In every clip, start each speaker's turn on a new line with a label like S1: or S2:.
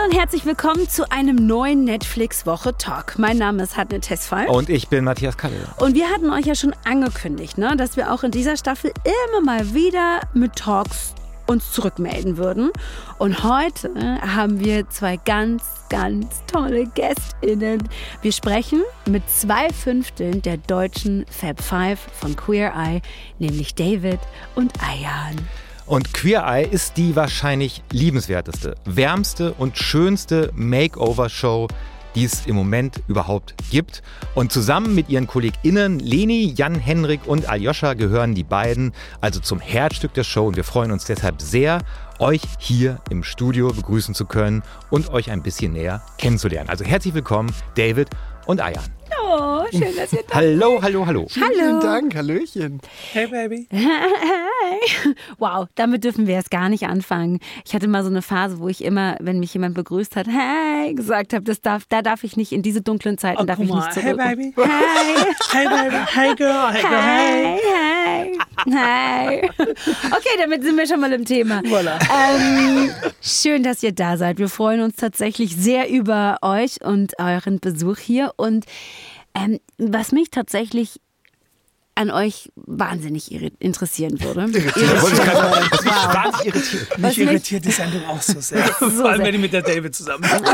S1: Hallo und herzlich willkommen zu einem neuen Netflix-Woche-Talk. Mein Name ist Hadne Tesfay.
S2: Und ich bin Matthias Kalle.
S1: Und wir hatten euch ja schon angekündigt, dass wir auch in dieser Staffel immer mal wieder mit Talks uns zurückmelden würden. Und heute haben wir zwei ganz tolle GästInnen. Wir sprechen mit 2/5 der deutschen Fab Five von Queer Eye, nämlich David und Ayan.
S2: Und Queer Eye ist die wahrscheinlich liebenswerteste, wärmste und schönste Makeover-Show, die es im Moment überhaupt gibt. Und zusammen mit ihren KollegInnen Leni, Jan, Henrik und Aljoscha gehören die beiden also zum Herzstück der Show. Und wir freuen uns deshalb sehr, euch hier im Studio begrüßen zu können und euch ein bisschen näher kennenzulernen. Also herzlich willkommen, David und Ayan.
S1: Oh, schön, dass ihr da seid.
S2: Hallo.
S3: Vielen Dank, Hallöchen.
S4: Hey, Baby.
S1: Hey. Wow, damit dürfen wir jetzt gar nicht anfangen. Ich hatte mal so eine Phase, wo ich immer, wenn mich jemand begrüßt hat, hey, gesagt habe, da darf ich nicht, in diese dunklen Zeiten darf ich nicht zurück.
S4: Hey, Baby.
S1: Hey.
S4: Hey, Baby. Hey, Girl. Hey, Girl.
S1: Hey. Okay, damit sind wir schon mal im Thema.
S4: Voilà.
S1: Schön, dass ihr da seid. Wir freuen uns tatsächlich sehr über euch und euren Besuch hier. Und was mich tatsächlich an euch wahnsinnig interessieren würde.
S2: Wahnsinnig irritiert.
S4: Mich irritiert die Sendung auch so sehr. Vor allem, wenn ich mit der David zusammen bin.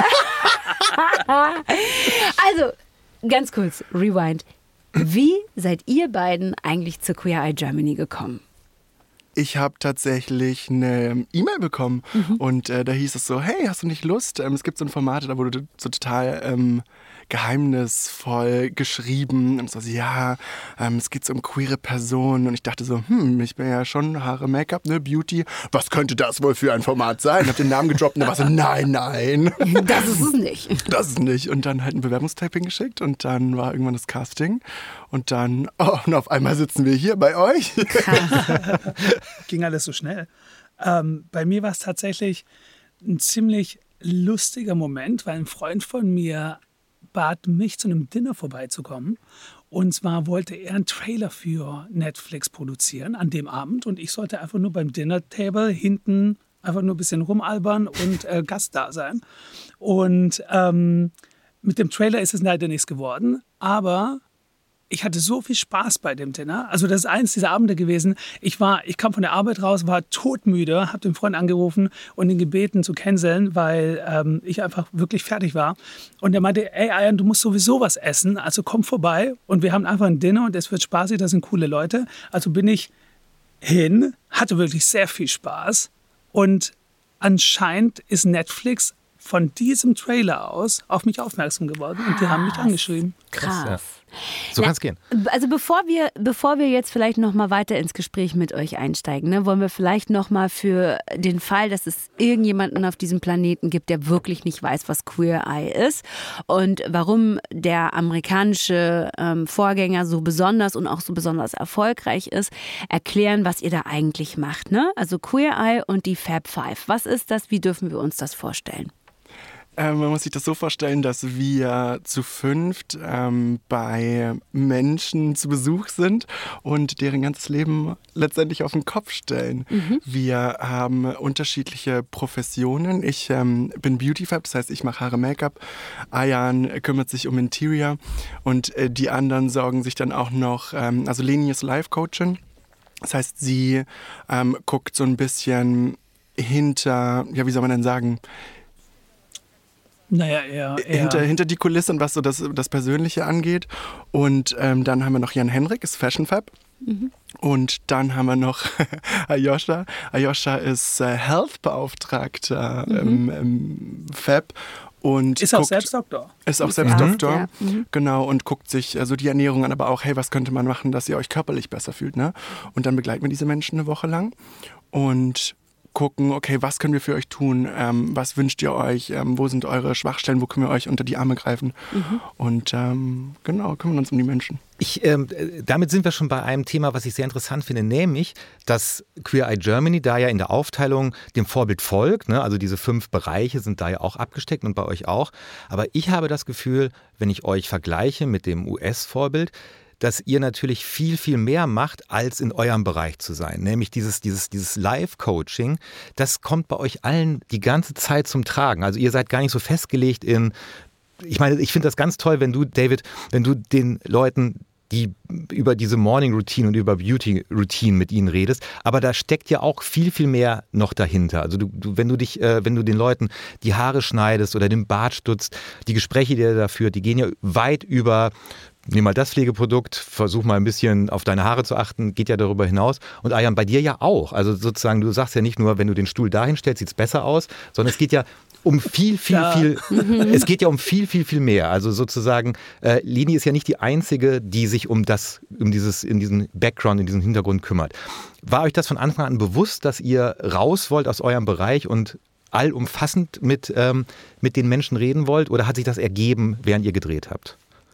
S1: Also, ganz kurz, Rewind. Wie seid ihr beiden eigentlich zur Queer Eye Germany gekommen?
S3: Ich habe tatsächlich eine E-Mail bekommen und da hieß es so, hey, hast du nicht Lust? Es gibt so ein Format, da wurde so total geheimnisvoll geschrieben. Und so, ja, es geht so um queere Personen. Und ich dachte so, ich bin ja schon Haare, Make-up, ne, Beauty. Was könnte das wohl für ein Format sein? Hab den Namen gedroppt und dann war so, nein.
S1: Das ist es nicht.
S3: Das ist nicht. Und dann halt ein Bewerbungstaping geschickt und dann war irgendwann das Casting. Und dann, und auf einmal sitzen wir hier bei euch.
S1: Krass.
S4: Ging alles so schnell. Bei mir war es tatsächlich ein ziemlich lustiger Moment, weil ein Freund von mir bat mich, zu einem Dinner vorbeizukommen. Und zwar wollte er einen Trailer für Netflix produzieren an dem Abend. Und ich sollte einfach nur beim Dinner-Table hinten einfach nur ein bisschen rumalbern und Gast da sein. Und mit dem Trailer ist es leider nichts geworden. Aber ich hatte so viel Spaß bei dem Dinner. Also das ist eins dieser Abende gewesen. Ich kam von der Arbeit raus, war todmüde, habe den Freund angerufen und ihn gebeten zu canceln, weil ich einfach wirklich fertig war. Und er meinte, ey Ayan, du musst sowieso was essen, also komm vorbei. Und wir haben einfach ein Dinner und es wird spaßig, das sind coole Leute. Also bin ich hin, hatte wirklich sehr viel Spaß. Und anscheinend ist Netflix von diesem Trailer aus auf mich aufmerksam geworden und die haben mich angeschrieben.
S1: Krass.
S2: So kann es gehen.
S1: Also bevor wir jetzt vielleicht noch mal weiter ins Gespräch mit euch einsteigen, wollen wir vielleicht noch mal für den Fall, dass es irgendjemanden auf diesem Planeten gibt, der wirklich nicht weiß, was Queer Eye ist und warum der amerikanische Vorgänger so besonders und auch so besonders erfolgreich ist, erklären, was ihr da eigentlich macht. Ne? Also Queer Eye und die Fab Five. Was ist das? Wie dürfen wir uns das vorstellen?
S3: Man muss sich das so vorstellen, dass wir zu 5 bei Menschen zu Besuch sind und deren ganzes Leben letztendlich auf den Kopf stellen. Wir haben unterschiedliche Professionen. Ich bin Beauty-Fab, das heißt, ich mache Haare, Make-up. Ayan kümmert sich um Interior und die anderen sorgen sich dann auch noch, also Leni ist Life-Coachin. Das heißt, sie guckt so ein bisschen hinter, ja, wie soll man denn sagen,
S4: Naja, eher.
S3: Hinter die Kulisse und was so das Persönliche angeht. Und dann haben wir noch Jan Henrik, ist Fashion Fab. Und dann haben wir noch Aljoscha. Aljoscha ist Health-Beauftragter im Fab. Und
S4: ist auch selbst Doktor.
S3: Ist auch selbst Doktor,
S1: ja.
S3: Genau, und guckt sich so die Ernährung an, aber auch, hey, was könnte man machen, dass ihr euch körperlich besser fühlt, ne? Und dann begleiten wir diese Menschen eine Woche lang und gucken, okay, was können wir für euch tun, was wünscht ihr euch, wo sind eure Schwachstellen, wo können wir euch unter die Arme greifen und genau, kümmern uns um die Menschen.
S2: Damit sind wir schon bei einem Thema, was ich sehr interessant finde, nämlich, dass Queer Eye Germany da ja in der Aufteilung dem Vorbild folgt, ne? Also diese 5 Bereiche sind da ja auch abgesteckt und bei euch auch, aber ich habe das Gefühl, wenn ich euch vergleiche mit dem US-Vorbild, dass ihr natürlich viel, viel mehr macht, als in eurem Bereich zu sein. Nämlich dieses Live-Coaching, das kommt bei euch allen die ganze Zeit zum Tragen. Also ihr seid gar nicht so festgelegt ich meine, ich finde das ganz toll, wenn du, David, den Leuten die über diese Morning Routine und über Beauty Routine mit ihnen redest, aber da steckt ja auch viel, viel mehr noch dahinter. Also wenn du den Leuten die Haare schneidest oder den Bart stutzt, die Gespräche, die er da führt, die gehen ja weit über, nimm mal das Pflegeprodukt, versuch mal ein bisschen auf deine Haare zu achten, geht ja darüber hinaus. Und Arjan, bei dir ja auch. Also sozusagen, du sagst ja nicht nur, wenn du den Stuhl dahin stellst, sieht es besser aus, sondern es geht ja um viel es geht ja um viel mehr. Also sozusagen, Leni ist ja nicht die Einzige, die sich in diesen Background, in diesen Hintergrund kümmert. War euch das von Anfang an bewusst, dass ihr raus wollt aus eurem Bereich und allumfassend mit den Menschen reden wollt? Oder hat sich das ergeben, während ihr gedreht habt?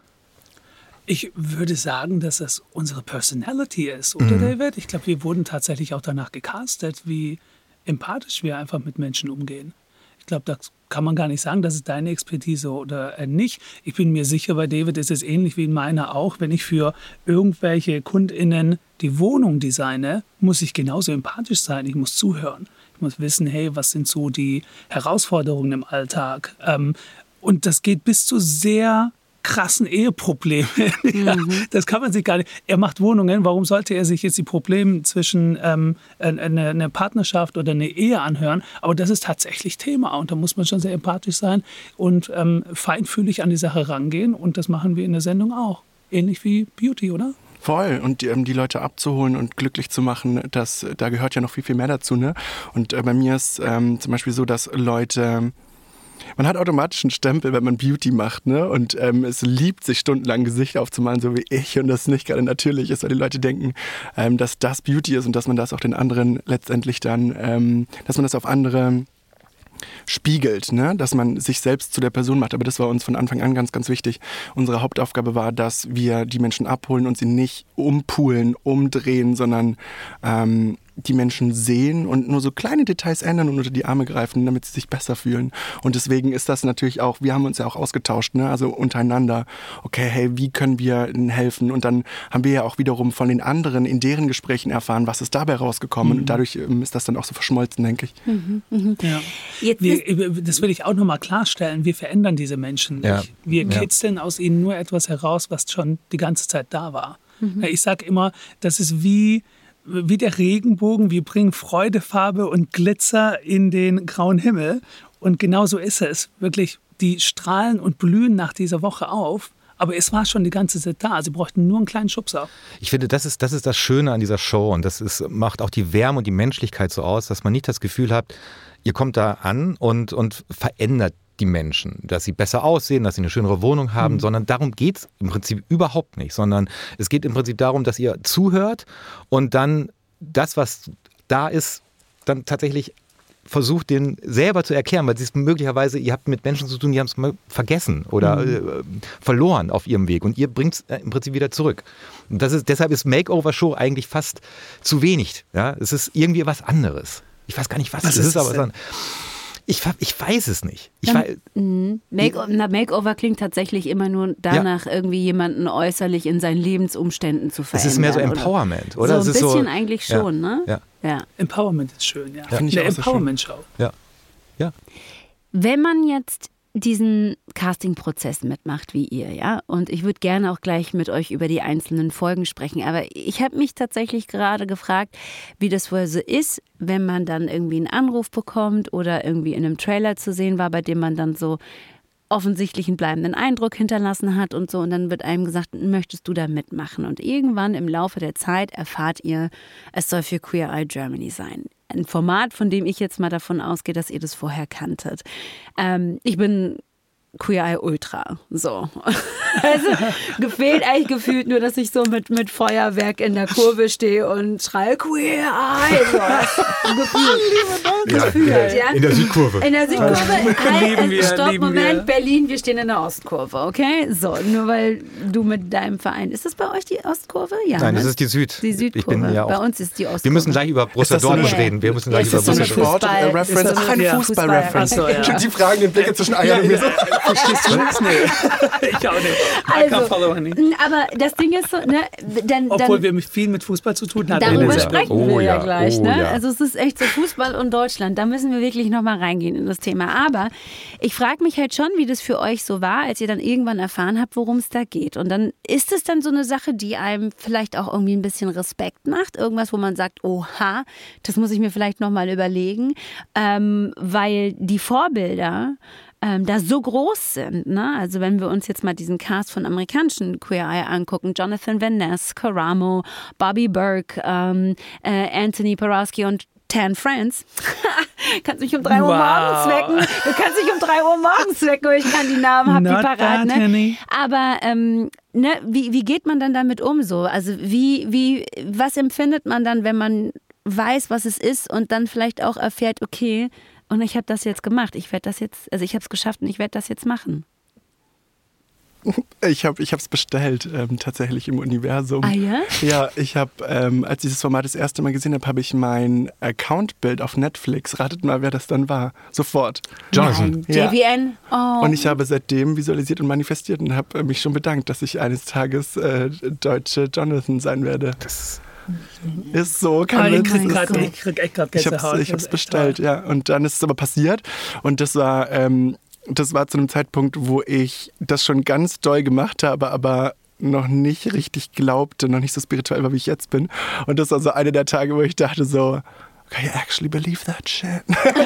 S4: Ich würde sagen, dass das unsere Personality ist, oder David? Ich glaube, wir wurden tatsächlich auch danach gecastet, wie empathisch wir einfach mit Menschen umgehen. Ich glaube, das kann man gar nicht sagen, das ist deine Expertise oder nicht. Ich bin mir sicher, bei David ist es ähnlich wie in meiner auch. Wenn ich für irgendwelche KundInnen die Wohnung designe, muss ich genauso empathisch sein. Ich muss zuhören. Ich muss wissen, hey, was sind so die Herausforderungen im Alltag? Und das geht bis zu sehr krassen Eheprobleme. Ja, das kann man sich gar nicht. Er macht Wohnungen, warum sollte er sich jetzt die Probleme zwischen einer Partnerschaft oder einer Ehe anhören? Aber das ist tatsächlich Thema und da muss man schon sehr empathisch sein und feinfühlig an die Sache rangehen und das machen wir in der Sendung auch. Ähnlich wie Beauty, oder?
S3: Voll. Und die Leute abzuholen und glücklich zu machen, da gehört ja noch viel, viel mehr dazu. Ne? Und bei mir ist zum Beispiel so, dass Leute... Man hat automatisch einen Stempel, wenn man Beauty macht, ne? Und es liebt sich stundenlang Gesicht aufzumalen, so wie ich, und das nicht gerade natürlich ist, weil die Leute denken, dass das Beauty ist und dass man das auch den anderen letztendlich dann, dass man das auf andere spiegelt, ne? Dass man sich selbst zu der Person macht. Aber das war uns von Anfang an ganz, ganz wichtig. Unsere Hauptaufgabe war, dass wir die Menschen abholen und sie nicht umpulen, umdrehen, sondern die Menschen sehen und nur so kleine Details ändern und unter die Arme greifen, damit sie sich besser fühlen. Und deswegen ist das natürlich auch, wir haben uns ja auch ausgetauscht, ne? Also untereinander. Okay, hey, wie können wir ihnen helfen? Und dann haben wir ja auch wiederum von den anderen in deren Gesprächen erfahren, was ist dabei rausgekommen. Und dadurch ist das dann auch so verschmolzen, denke ich.
S4: Ja. Das will ich auch nochmal klarstellen. Wir verändern diese Menschen nicht. Ja. Wir kitzeln aus ihnen nur etwas heraus, was schon die ganze Zeit da war. Ich sage immer, das ist wie der Regenbogen. Wir bringen Freude, Farbe und Glitzer in den grauen Himmel. Und genau so ist es. Wirklich, die strahlen und blühen nach dieser Woche auf. Aber es war schon die ganze Zeit da. Sie bräuchten nur einen kleinen Schubser.
S2: Ich finde, das ist das Schöne an dieser Show. Und macht auch die Wärme und die Menschlichkeit so aus, dass man nicht das Gefühl hat, ihr kommt da an und verändert die Menschen, dass sie besser aussehen, dass sie eine schönere Wohnung haben, sondern darum geht es im Prinzip überhaupt nicht, sondern es geht im Prinzip darum, dass ihr zuhört und dann das, was da ist, dann tatsächlich versucht, den selber zu erklären, weil möglicherweise, ihr habt mit Menschen zu tun, die haben es mal vergessen oder verloren auf ihrem Weg und ihr bringt es im Prinzip wieder zurück. Und deshalb ist Makeover-Show eigentlich fast zu wenig. Ja? Es ist irgendwie was anderes. Ich weiß gar nicht, was es ist, aber ich weiß es nicht.
S1: Makeover klingt tatsächlich immer nur danach, irgendwie jemanden äußerlich in seinen Lebensumständen zu verändern.
S2: Es ist mehr so Empowerment, oder?
S1: So ein bisschen eigentlich schon, ne?
S4: Ja. Empowerment ist schön, ja.
S3: Finde ich
S4: eine
S3: auch so
S4: Empowerment-Show.
S2: Ja.
S1: Wenn man jetzt diesen Casting-Prozess mitmacht wie ihr, ja, und ich würde gerne auch gleich mit euch über die einzelnen Folgen sprechen, aber ich habe mich tatsächlich gerade gefragt, wie das wohl so ist, wenn man dann irgendwie einen Anruf bekommt oder irgendwie in einem Trailer zu sehen war, bei dem man dann so offensichtlich einen bleibenden Eindruck hinterlassen hat und so, und dann wird einem gesagt, möchtest du da mitmachen? Und irgendwann im Laufe der Zeit erfahrt ihr, es soll für Queer Eye Germany sein. Ein Format, von dem ich jetzt mal davon ausgehe, dass ihr das vorher kanntet. Ich bin Queer Eye Ultra, so. Also fehlt gefühlt nur, dass ich so mit Feuerwerk in der Kurve stehe und schreie Queer Eye. So. Gefühlt, ja.
S2: In der Südkurve.
S1: In der Südkurve. Stopp, Moment,
S4: wir.
S1: Berlin, wir stehen in der Ostkurve, okay? So, nur weil du mit deinem Verein, ist das bei euch die Ostkurve? Ja.
S2: Nein,
S1: ne?
S2: das ist die Süd.
S1: Die Südkurve.
S2: Ich bin ja auch,
S1: bei uns ist die Ostkurve.
S2: Wir müssen gleich über Borussia Dortmund reden. Wir müssen gleich über
S3: Ist das so eine
S2: Borussia Dortmund
S3: Sport-Reference? Ach, eine Fußball-Reference.
S1: Fußball.
S3: Die fragen den Blicke zwischen Eiern und mir so.
S4: Verstehst du das? Nee. Ich auch nicht. I can't follow any.
S1: Aber das Ding ist so, ne,
S4: obwohl wir viel mit Fußball zu tun hatten.
S1: Darüber sprechen wir ja
S2: ja,
S1: gleich. Ne?
S2: ja.
S1: Also es ist echt so Fußball und Deutschland. Da müssen wir wirklich nochmal reingehen in das Thema. Aber ich frage mich halt schon, wie das für euch so war, als ihr dann irgendwann erfahren habt, worum es da geht. Und dann ist es dann so eine Sache, die einem vielleicht auch irgendwie ein bisschen Respekt macht. Irgendwas, wo man sagt, oha, das muss ich mir vielleicht nochmal überlegen. Weil die Vorbilder da so groß sind. Ne? Also wenn wir uns jetzt mal diesen Cast von amerikanischen Queer Eye angucken, Jonathan Van Ness, Karamo, Bobby Burke, Anthony Porowski und Tan France. Kannst mich um 3 Uhr morgens wecken. Du kannst dich um 3 Uhr morgens wecken, weil ich kann die Namen, hab die parat. Ne? Aber ne, wie geht man dann damit um so? Also was empfindet man dann, wenn man weiß, was es ist und dann vielleicht auch erfährt, okay, und ich habe das jetzt gemacht. Ich habe es geschafft und ich werde das jetzt machen.
S3: Ich habe es bestellt, tatsächlich im Universum.
S1: Ah ja?
S3: Ja, ich habe, als ich dieses Format das erste Mal gesehen habe, habe ich mein Accountbild auf Netflix. Ratet mal, wer das dann war. Sofort.
S2: Jonathan.
S3: Ja.
S1: JVN. Oh.
S3: Und ich habe seitdem visualisiert und manifestiert und habe mich schon bedankt, dass ich eines Tages deutsche Jonathan sein werde. Das ist so, kein Witz.
S4: Ich krieg echt gerade Gänsehaut.
S3: Ich habe es bestellt, ja. Und dann ist es aber passiert. Und das war zu einem Zeitpunkt, wo ich das schon ganz doll gemacht habe, aber noch nicht richtig glaubte, noch nicht so spirituell war, wie ich jetzt bin. Und das war so einer der Tage, wo ich dachte so, okay, I actually believe that shit.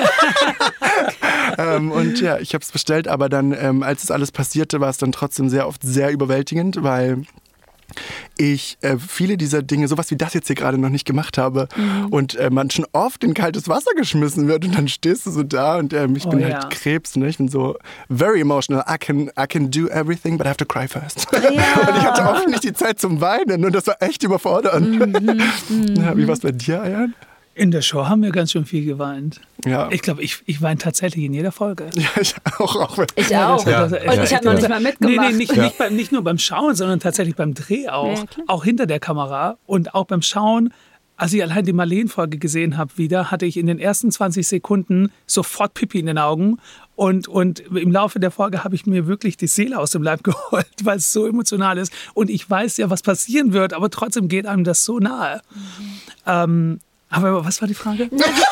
S3: Und ja, ich habe es bestellt, aber dann, als es alles passierte, war es dann trotzdem sehr oft sehr überwältigend, weil ich viele dieser Dinge, sowas wie das jetzt hier gerade noch nicht gemacht habe und man schon oft in kaltes Wasser geschmissen wird und dann stehst du so da und ich bin halt Krebs, ne? Ich bin so very emotional. I can do everything, but I have to cry first. Ja. Und ich hatte oft nicht die Zeit zum Weinen und das war echt überfordernd. Ja, wie war es bei dir, Ayan?
S4: In der Show haben wir ganz schön viel geweint.
S3: Ja.
S4: Ich glaube, ich weine tatsächlich in jeder Folge.
S3: Ja, ich auch.
S1: Ich auch.
S2: Ja.
S1: Und ich habe noch nicht mal mitgemacht.
S4: Nee, nicht nur beim Schauen, sondern tatsächlich beim Dreh auch. Ja, auch hinter der Kamera und auch beim Schauen. Als ich allein die Marleen-Folge gesehen habe wieder, hatte ich in den ersten 20 Sekunden sofort Pipi in den Augen. Und im Laufe der Folge habe ich mir wirklich die Seele aus dem Leib geholt, weil es so emotional ist. Und ich weiß ja, was passieren wird, aber trotzdem geht einem das so nahe. Aber was war die Frage?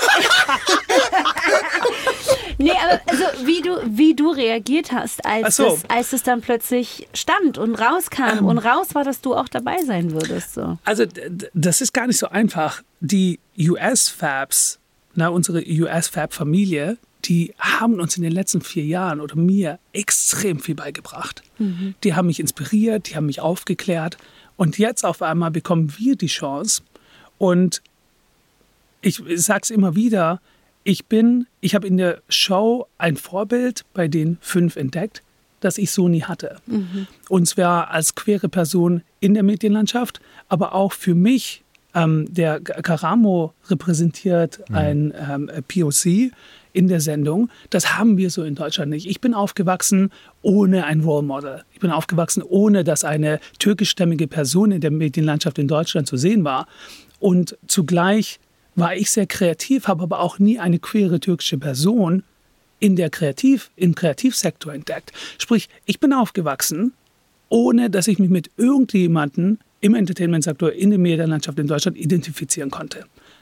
S1: Nee, aber also wie du reagiert hast, als es dann plötzlich stand und rauskam und raus war, dass du auch dabei sein würdest. So.
S4: Also das ist gar nicht so einfach. Die US-Fabs, unsere US-Fab-Familie, die haben uns in den letzten 4 Jahren oder mir extrem viel beigebracht. Mhm. Die haben mich inspiriert, die haben mich aufgeklärt. Und jetzt auf einmal bekommen wir die Chance. Und ich sage es immer wieder, ich habe in der Show ein Vorbild bei den 5 entdeckt, das ich so nie hatte. Mhm. Und zwar als queere Person in der Medienlandschaft, aber auch für mich, der Karamo repräsentiert ein POC in der Sendung. Das haben wir so in Deutschland nicht. Ich bin aufgewachsen ohne ein Role Model. Ich bin aufgewachsen, ohne dass eine türkischstämmige Person in der Medienlandschaft in Deutschland zu sehen war. Und zugleich war ich sehr kreativ, habe aber auch nie eine queere türkische Person im Kreativsektor entdeckt. Sprich, ich bin aufgewachsen, ohne dass ich mich mit irgendjemandem im Entertainment-Sektor, in der Medienlandschaft in Deutschland identifizieren konnte.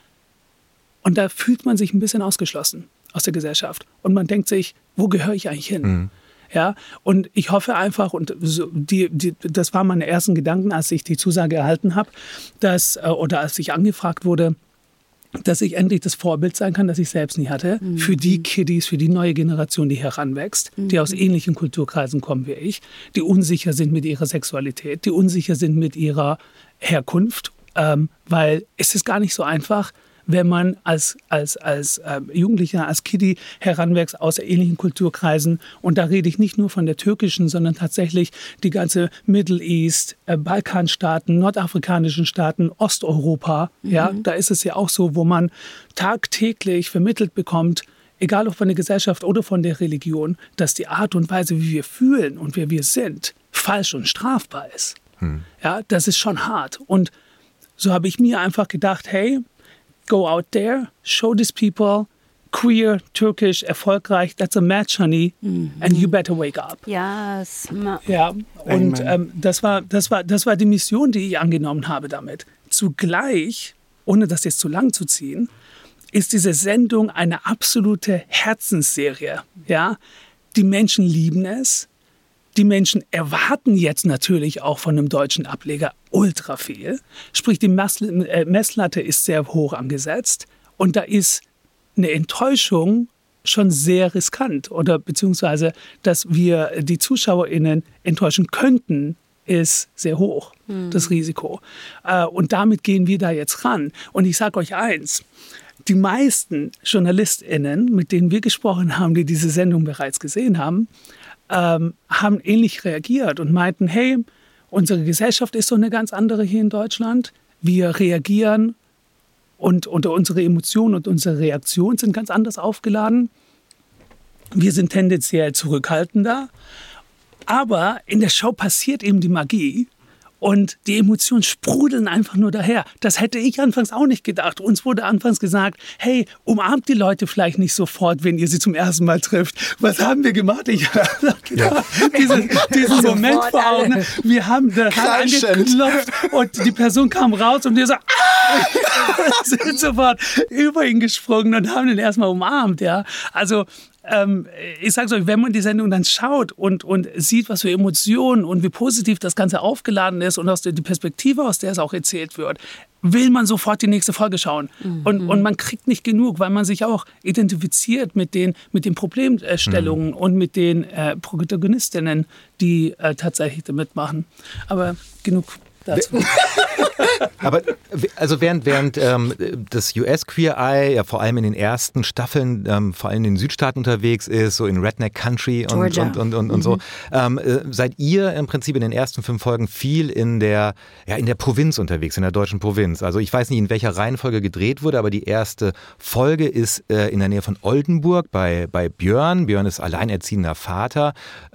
S4: Und da fühlt man sich ein bisschen ausgeschlossen aus der Gesellschaft. Und man denkt sich, wo gehöre ich eigentlich hin? Mhm. Ja, und ich hoffe einfach, und das waren meine ersten Gedanken, als ich die Zusage erhalten habe, oder als ich angefragt wurde, dass ich endlich das Vorbild sein kann, das ich selbst nie hatte, für die Kiddies, für die neue Generation, die heranwächst, die aus ähnlichen Kulturkreisen kommen wie ich, die unsicher sind mit ihrer Sexualität, die unsicher sind mit ihrer Herkunft, weil es ist gar nicht so einfach, wenn man als Jugendlicher, als Kiddie heranwächst aus ähnlichen Kulturkreisen. Und da rede ich nicht nur von der türkischen, sondern tatsächlich die ganze Middle East, Balkanstaaten, nordafrikanischen Staaten, Osteuropa. Ja, da ist es ja auch so, wo man tagtäglich vermittelt bekommt, egal ob von der Gesellschaft oder von der Religion, dass die Art und Weise, wie wir fühlen und wer wir sind, falsch und strafbar ist. Ja, das ist schon hart. Und so habe ich mir einfach gedacht, hey, go out there, show these people queer, Turkish, erfolgreich, that's a match, honey, and you better wake up.
S1: Yes.
S4: Ja, und das war die Mission, die ich angenommen habe damit. Zugleich, ohne das jetzt zu lang zu ziehen, ist diese Sendung eine absolute Herzensserie. Ja? Die Menschen lieben es. Die Menschen erwarten jetzt natürlich auch von einem deutschen Ableger ultra viel. Sprich, die Messlatte ist sehr hoch angesetzt. Und da ist eine Enttäuschung schon sehr riskant. Oder beziehungsweise, dass wir die ZuschauerInnen enttäuschen könnten, ist sehr hoch, das Risiko. Und damit gehen wir da jetzt ran. Und ich sage euch eins, die meisten JournalistInnen, mit denen wir gesprochen haben, die diese Sendung bereits gesehen haben, haben ähnlich reagiert und meinten, hey, unsere Gesellschaft ist so eine ganz andere hier in Deutschland. Wir reagieren und unsere Emotionen und unsere Reaktionen sind ganz anders aufgeladen. Wir sind tendenziell zurückhaltender. Aber in der Show passiert eben die Magie. Und die Emotionen sprudeln einfach nur daher. Das hätte ich anfangs auch nicht gedacht. Uns wurde anfangs gesagt, hey, umarmt die Leute vielleicht nicht sofort, wenn ihr sie zum ersten Mal trifft. Was haben wir gemacht? Ich habe gedacht, diesen Moment vor Augen. Wir haben da angeklopft und die Person kam raus und wir so, sind sofort über ihn gesprungen und haben ihn erstmal umarmt. Ja? Also ich sage es euch, wenn man die Sendung dann schaut und sieht, was für Emotionen und wie positiv das Ganze aufgeladen ist und die Perspektive, aus der es auch erzählt wird, will man sofort die nächste Folge schauen. Und man kriegt nicht genug, weil man sich auch identifiziert mit den Problemstellungen und mit den Protagonistinnen, die tatsächlich da mitmachen. Aber genug dazu.
S2: Aber also während das US Queer Eye ja vor allem in den ersten Staffeln vor allem in den Südstaaten unterwegs ist, so in Redneck Country und so, seid ihr im Prinzip in den ersten 5 Folgen viel in der Provinz unterwegs, in der deutschen Provinz. Also ich weiß nicht, in welcher Reihenfolge gedreht wurde, aber die erste Folge ist in der Nähe von Oldenburg bei Björn. Björn ist alleinerziehender Vater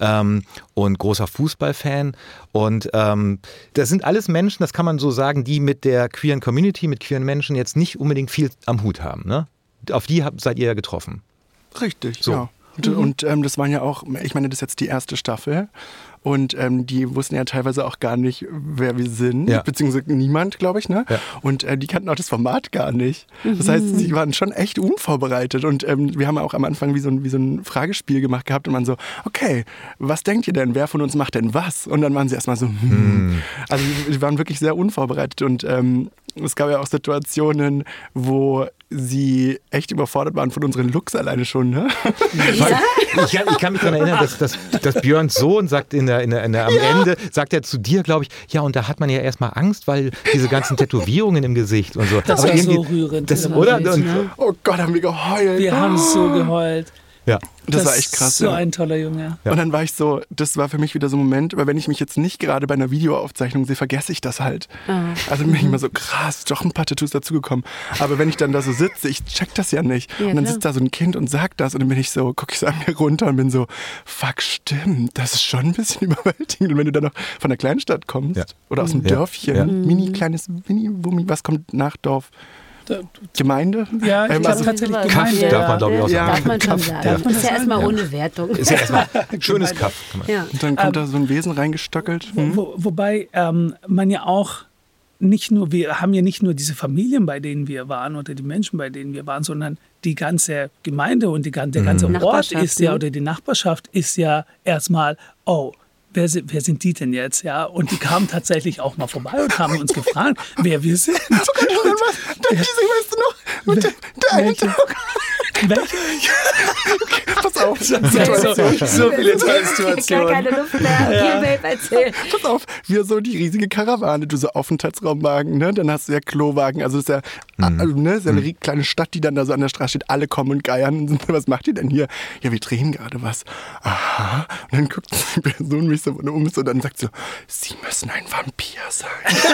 S2: und großer Fußballfan. Und das sind alles Menschen, das kann man so sagen, die mit der queeren Community, mit queeren Menschen jetzt nicht unbedingt viel am Hut haben. Ne? Auf die seid ihr ja getroffen.
S3: Richtig,
S2: so.
S3: Ja. Und das waren ja auch, ich meine, das ist jetzt die erste Staffel. Und die wussten ja teilweise auch gar nicht, wer wir sind, beziehungsweise niemand, glaube ich. Ne? Ja. Und die kannten auch das Format gar nicht. Das heißt, sie waren schon echt unvorbereitet. Und wir haben auch am Anfang wie so ein Fragespiel gemacht gehabt und man so, okay, was denkt ihr denn, wer von uns macht denn was? Und dann waren sie erstmal so, Also die waren wirklich sehr unvorbereitet. Und es gab ja auch Situationen, wo sie echt überfordert waren von unseren Looks alleine schon, ne?
S2: Ja. Ich kann mich daran erinnern, dass Björns Sohn sagt am Ende, sagt er zu dir, glaube ich, ja, und da hat man ja erstmal Angst, weil diese ganzen Tätowierungen im Gesicht und so.
S4: Das war so rührend.
S2: Oder?
S4: Ne?
S3: Oh Gott, haben wir geheult.
S4: Wir haben so geheult.
S2: Ja.
S3: Das war echt krass.
S4: So ein toller Junge.
S3: Ja. Und dann war ich so, das war für mich wieder so ein Moment, weil wenn ich mich jetzt nicht gerade bei einer Videoaufzeichnung sehe, vergesse ich das halt. Also bin ich immer so, krass, doch ein paar Tattoos dazugekommen. Aber wenn ich dann da so sitze, ich check das ja nicht. Ja, und dann sitzt da so ein Kind und sagt das und dann bin ich so, gucke ich so an mir runter und bin so, fuck, stimmt, das ist schon ein bisschen überwältigend. Und wenn du dann noch von einer Kleinstadt kommst oder aus einem Dörfchen, Mini-Wummi, was kommt nach Dorf? Gemeinde?
S4: Ja, ich glaube tatsächlich
S2: Kaff darf man, glaube ich, auch sagen.
S1: Darf man schon sagen. Das ist ja erstmal ohne Wertung.
S2: Ist ja erstmal ein schönes Kaff.
S3: Ja. Und dann kommt da so ein Wesen reingestöckelt.
S4: Wobei man ja auch wir haben ja nicht nur diese Familien, bei denen wir waren oder die Menschen, bei denen wir waren, sondern die ganze Gemeinde und der ganze Ort ist ja, oder die Nachbarschaft ist ja erstmal, wer sind die denn jetzt? Ja, und die kamen tatsächlich auch mal vorbei und haben uns gefragt, wer wir sind.
S3: Oh Gott, diese, weißt du noch? Mit der Welche? Okay, pass auf.
S4: So viele tolle Situationen.
S1: Gar keine Luft mehr. Babe, erzähl.
S3: Pass auf, wir so die riesige Karawane, du so Aufenthaltsraumwagen, ne? Dann hast du ja Klowagen, also das ist ja, ist ja eine kleine Stadt, die dann da so an der Straße steht, alle kommen und geiern. Was macht ihr denn hier? Ja, wir drehen gerade was. Aha. Und dann guckt die Person mich so um und dann sagt so, Sie müssen ein Vampir sein.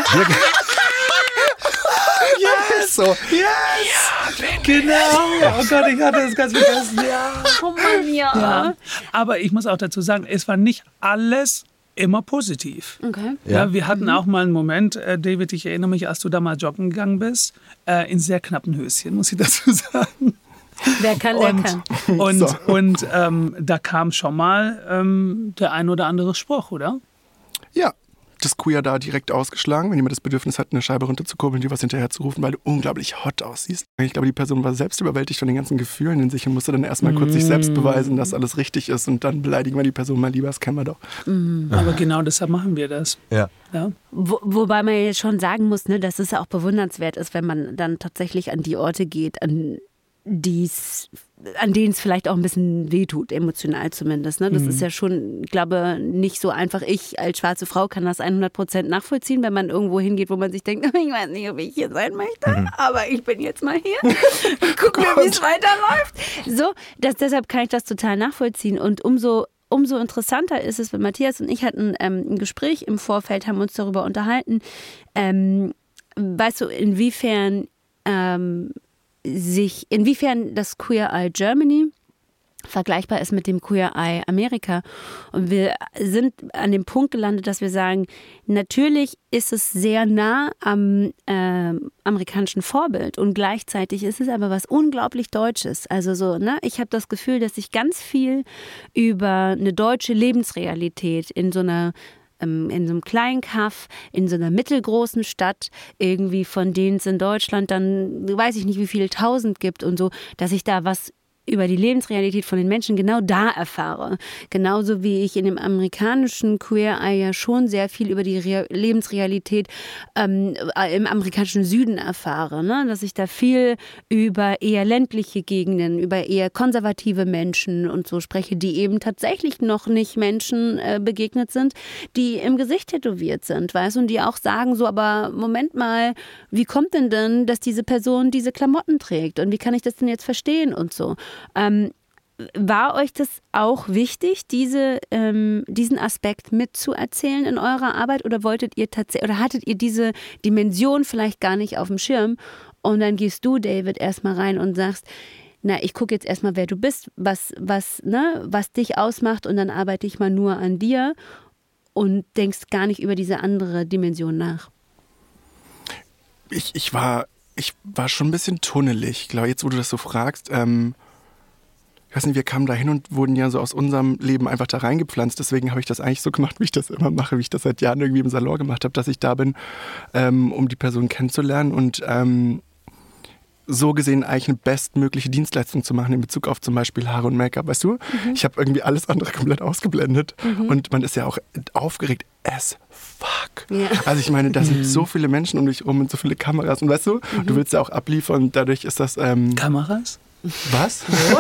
S4: Yes! So. Yes! Ja, genau! Oh Gott, ich hatte das ganz vergessen. Ja.
S1: Oh Mann, ja.
S4: Aber ich muss auch dazu sagen, es war nicht alles immer positiv.
S1: Okay.
S4: Ja, wir hatten auch mal einen Moment, David, ich erinnere mich, als du da mal joggen gegangen bist, in sehr knappen Höschen, muss ich dazu sagen.
S1: Wer kann, der kann.
S4: Und da kam schon mal der ein oder andere Spruch, oder?
S3: Ja, das Queer da direkt ausgeschlagen, wenn jemand das Bedürfnis hat, eine Scheibe runterzukurbeln, dir was hinterher zu rufen, weil du unglaublich hot aussiehst. Ich glaube, die Person war selbst überwältigt von den ganzen Gefühlen in sich und musste dann erstmal kurz sich selbst beweisen, dass alles richtig ist und dann beleidigen wir die Person mal lieber, das kennen wir doch.
S4: Aber genau deshalb machen wir das.
S2: Ja.
S1: Wobei man jetzt schon sagen muss, ne, dass es auch bewundernswert ist, wenn man dann tatsächlich an die Orte geht, an denen es vielleicht auch ein bisschen wehtut, emotional zumindest. Ne? Das ist ja schon, ich glaube, nicht so einfach. Ich als schwarze Frau kann das 100% nachvollziehen, wenn man irgendwo hingeht, wo man sich denkt, ich weiß nicht, ob ich hier sein möchte, aber ich bin jetzt mal hier und guck mir, wie es weiterläuft. So, deshalb kann ich das total nachvollziehen. Und umso interessanter ist es, wenn Matthias und ich hatten ein Gespräch im Vorfeld, haben uns darüber unterhalten, weißt du, inwiefern das Queer Eye Germany vergleichbar ist mit dem Queer Eye Amerika. Und wir sind an dem Punkt gelandet, dass wir sagen, natürlich ist es sehr nah am amerikanischen Vorbild und gleichzeitig ist es aber was unglaublich Deutsches. Also so, ne? Ich habe das Gefühl, dass ich ganz viel über eine deutsche Lebensrealität in so einem kleinen Kaff, in so einer mittelgroßen Stadt, irgendwie von denen es in Deutschland dann, weiß ich nicht, wie viele 1000 gibt und so, dass ich da was über die Lebensrealität von den Menschen genau da erfahre. Genauso wie ich in dem amerikanischen Queer Eye ja schon sehr viel über die Lebensrealität im amerikanischen Süden erfahre. Ne? Dass ich da viel über eher ländliche Gegenden, über eher konservative Menschen und so spreche, die eben tatsächlich noch nicht Menschen begegnet sind, die im Gesicht tätowiert sind, weißt du, und die auch sagen so, aber Moment mal, wie kommt denn, dass diese Person diese Klamotten trägt und wie kann ich das denn jetzt verstehen und so. War euch das auch wichtig, diesen Aspekt mitzuerzählen in eurer Arbeit oder hattet ihr diese Dimension vielleicht gar nicht auf dem Schirm? Und dann gehst du, David, erstmal rein und sagst, na, ich gucke jetzt erstmal, wer du bist, was dich ausmacht und dann arbeite ich mal nur an dir und denkst gar nicht über diese andere Dimension nach.
S3: Ich war schon ein bisschen tunnelig. Ich glaube, jetzt, wo du das so fragst, ich weiß nicht, wir kamen da hin und wurden ja so aus unserem Leben einfach da reingepflanzt. Deswegen habe ich das eigentlich so gemacht, wie ich das immer mache, wie ich das seit Jahren irgendwie im Salon gemacht habe, dass ich da bin, um die Person kennenzulernen und so gesehen eigentlich eine bestmögliche Dienstleistung zu machen in Bezug auf zum Beispiel Haare und Make-up. Weißt du, ich habe irgendwie alles andere komplett ausgeblendet und man ist ja auch aufgeregt as fuck. Ja. Also ich meine, da sind so viele Menschen um dich rum und so viele Kameras und weißt du, du willst ja auch abliefern und dadurch ist das...
S4: Kameras?
S3: Was?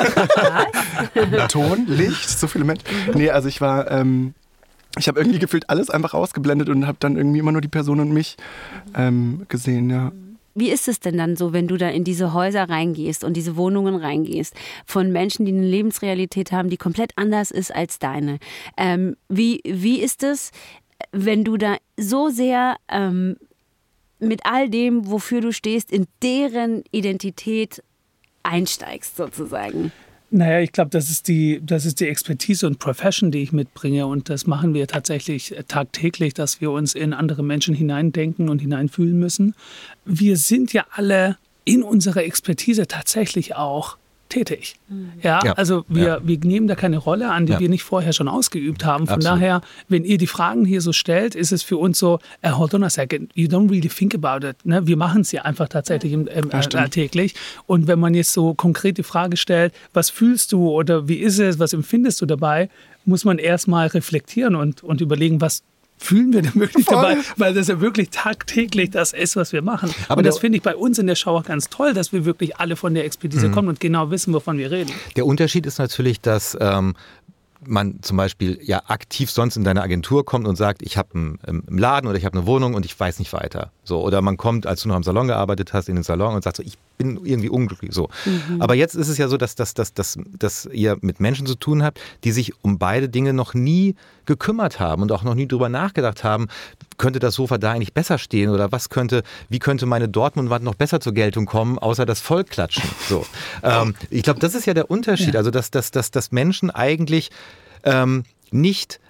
S3: Ton, Licht, so viele Menschen. Nee, also ich habe irgendwie gefühlt alles einfach ausgeblendet und habe dann irgendwie immer nur die Person und mich gesehen, ja.
S1: Wie ist es denn dann so, wenn du da in diese Häuser reingehst und diese Wohnungen reingehst von Menschen, die eine Lebensrealität haben, die komplett anders ist als deine? Wie ist es, wenn du da so sehr mit all dem, wofür du stehst, in deren Identität einsteigst sozusagen?
S4: Naja, ich glaube, das ist die Expertise und Profession, die ich mitbringe. Und das machen wir tatsächlich tagtäglich, dass wir uns in andere Menschen hineindenken und hineinfühlen müssen. Wir sind ja alle in unserer Expertise tatsächlich auch tätig. Ja, also wir nehmen da keine Rolle an, die wir nicht vorher schon ausgeübt haben. Von daher, wenn ihr die Fragen hier so stellt, ist es für uns so, hold on a second, you don't really think about it. Ne? Wir machen es ja einfach tatsächlich alltäglich. Und wenn man jetzt so konkrete Frage stellt, was fühlst du oder wie ist es, was empfindest du dabei, muss man erstmal reflektieren und überlegen, was fühlen wir denn wirklich dabei, weil das ja wirklich tagtäglich das ist, was wir machen. Aber und das finde ich bei uns in der Show auch ganz toll, dass wir wirklich alle von der Expertise kommen und genau wissen, wovon wir reden.
S2: Der Unterschied ist natürlich, dass man zum Beispiel ja aktiv sonst in deine Agentur kommt und sagt, ich habe einen Laden oder ich habe eine Wohnung und ich weiß nicht weiter. So, oder man kommt, als du noch im Salon gearbeitet hast, in den Salon und sagt so, ich bin irgendwie unglücklich. So. Aber jetzt ist es ja so, dass ihr mit Menschen zu tun habt, die sich um beide Dinge noch nie gekümmert haben und auch noch nie drüber nachgedacht haben, könnte das Sofa da eigentlich besser stehen oder wie könnte meine Dortmund-Wand noch besser zur Geltung kommen, außer das Vollklatschen. So. Ich glaube, das ist ja der Unterschied. Ja. Also, dass Menschen eigentlich nicht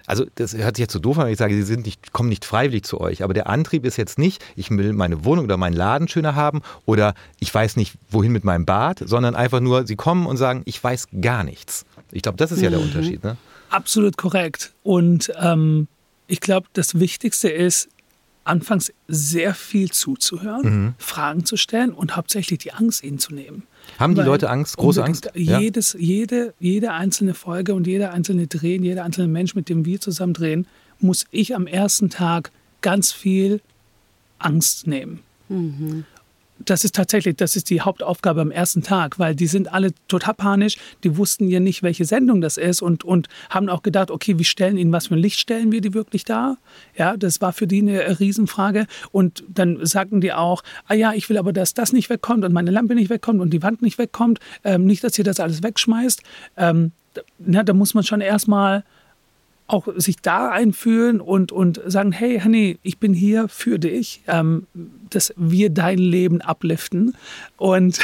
S2: also das hört sich jetzt so doof an, wenn ich sage, kommen nicht freiwillig zu euch, aber der Antrieb ist jetzt nicht, ich will meine Wohnung oder meinen Laden schöner haben oder ich weiß nicht, wohin mit meinem Bad, sondern einfach nur, sie kommen und sagen, ich weiß gar nichts. Ich glaube, das ist ja der Unterschied. Ne?
S4: Absolut korrekt. Und ich glaube, das Wichtigste ist, anfangs sehr viel zuzuhören, Fragen zu stellen und hauptsächlich die Angst ihnen zu nehmen.
S2: Haben die Leute Angst, große Angst?
S4: Ja? Jede einzelne Folge und jeder einzelne Dreh, jeder einzelne Mensch, mit dem wir zusammen drehen, muss ich am ersten Tag ganz viel Angst nehmen. Das ist die Hauptaufgabe am ersten Tag, weil die sind alle total panisch, die wussten ja nicht, welche Sendung das ist und haben auch gedacht, okay, was für ein Licht stellen wir die wirklich da? Ja, das war für die eine Riesenfrage und dann sagten die auch, ich will aber, dass das nicht wegkommt und meine Lampe nicht wegkommt und die Wand nicht wegkommt, nicht, dass ihr das alles wegschmeißt. Da muss man schon erstmal auch sich da einfühlen und sagen, hey Honey, ich bin hier für dich, dass wir dein Leben upliften und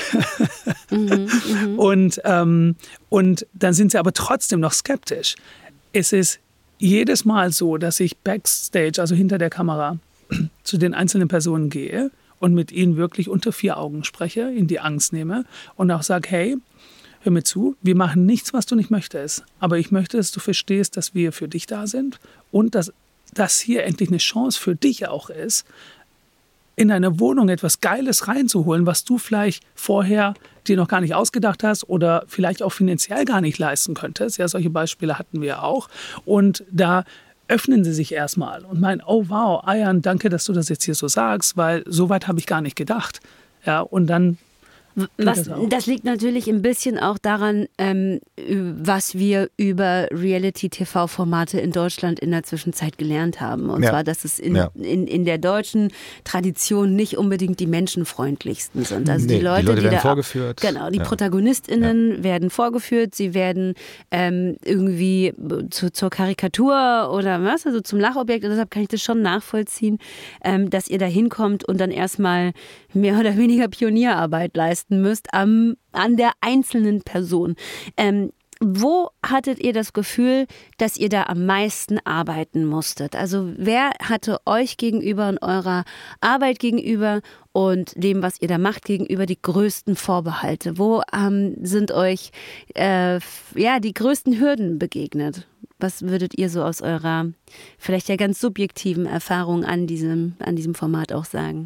S4: und dann sind sie aber trotzdem noch skeptisch. Es ist jedes Mal so, dass ich backstage, also hinter der Kamera, zu den einzelnen Personen gehe und mit ihnen wirklich unter 4 Augen spreche, ihnen die Angst nehme und auch sage, hey, hör mir zu, wir machen nichts, was du nicht möchtest. Aber ich möchte, dass du verstehst, dass wir für dich da sind und dass das hier endlich eine Chance für dich auch ist, in deine Wohnung etwas Geiles reinzuholen, was du vielleicht vorher dir noch gar nicht ausgedacht hast oder vielleicht auch finanziell gar nicht leisten könntest. Ja, solche Beispiele hatten wir auch. Und da öffnen sie sich erstmal und meinen, oh wow, Ayan, danke, dass du das jetzt hier so sagst, weil so weit habe ich gar nicht gedacht. Ja, und dann
S1: das liegt natürlich ein bisschen auch daran, was wir über Reality-TV-Formate in Deutschland in der Zwischenzeit gelernt haben. Und zwar, dass es in der deutschen Tradition nicht unbedingt die menschenfreundlichsten sind. Also die Leute werden
S2: vorgeführt.
S1: Genau, die ProtagonistInnen werden vorgeführt, sie werden irgendwie zur Karikatur oder was, also zum Lachobjekt. Und deshalb kann ich das schon nachvollziehen, dass ihr da hinkommt und dann erstmal mehr oder weniger Pionierarbeit leisten müsst an der einzelnen Person. Wo hattet ihr das Gefühl, dass ihr da am meisten arbeiten musstet? Also wer hatte euch gegenüber und eurer Arbeit gegenüber und dem, was ihr da macht, gegenüber die größten Vorbehalte? Wo sind euch die größten Hürden begegnet? Was würdet ihr so aus eurer vielleicht ja ganz subjektiven Erfahrung an diesem Format auch sagen?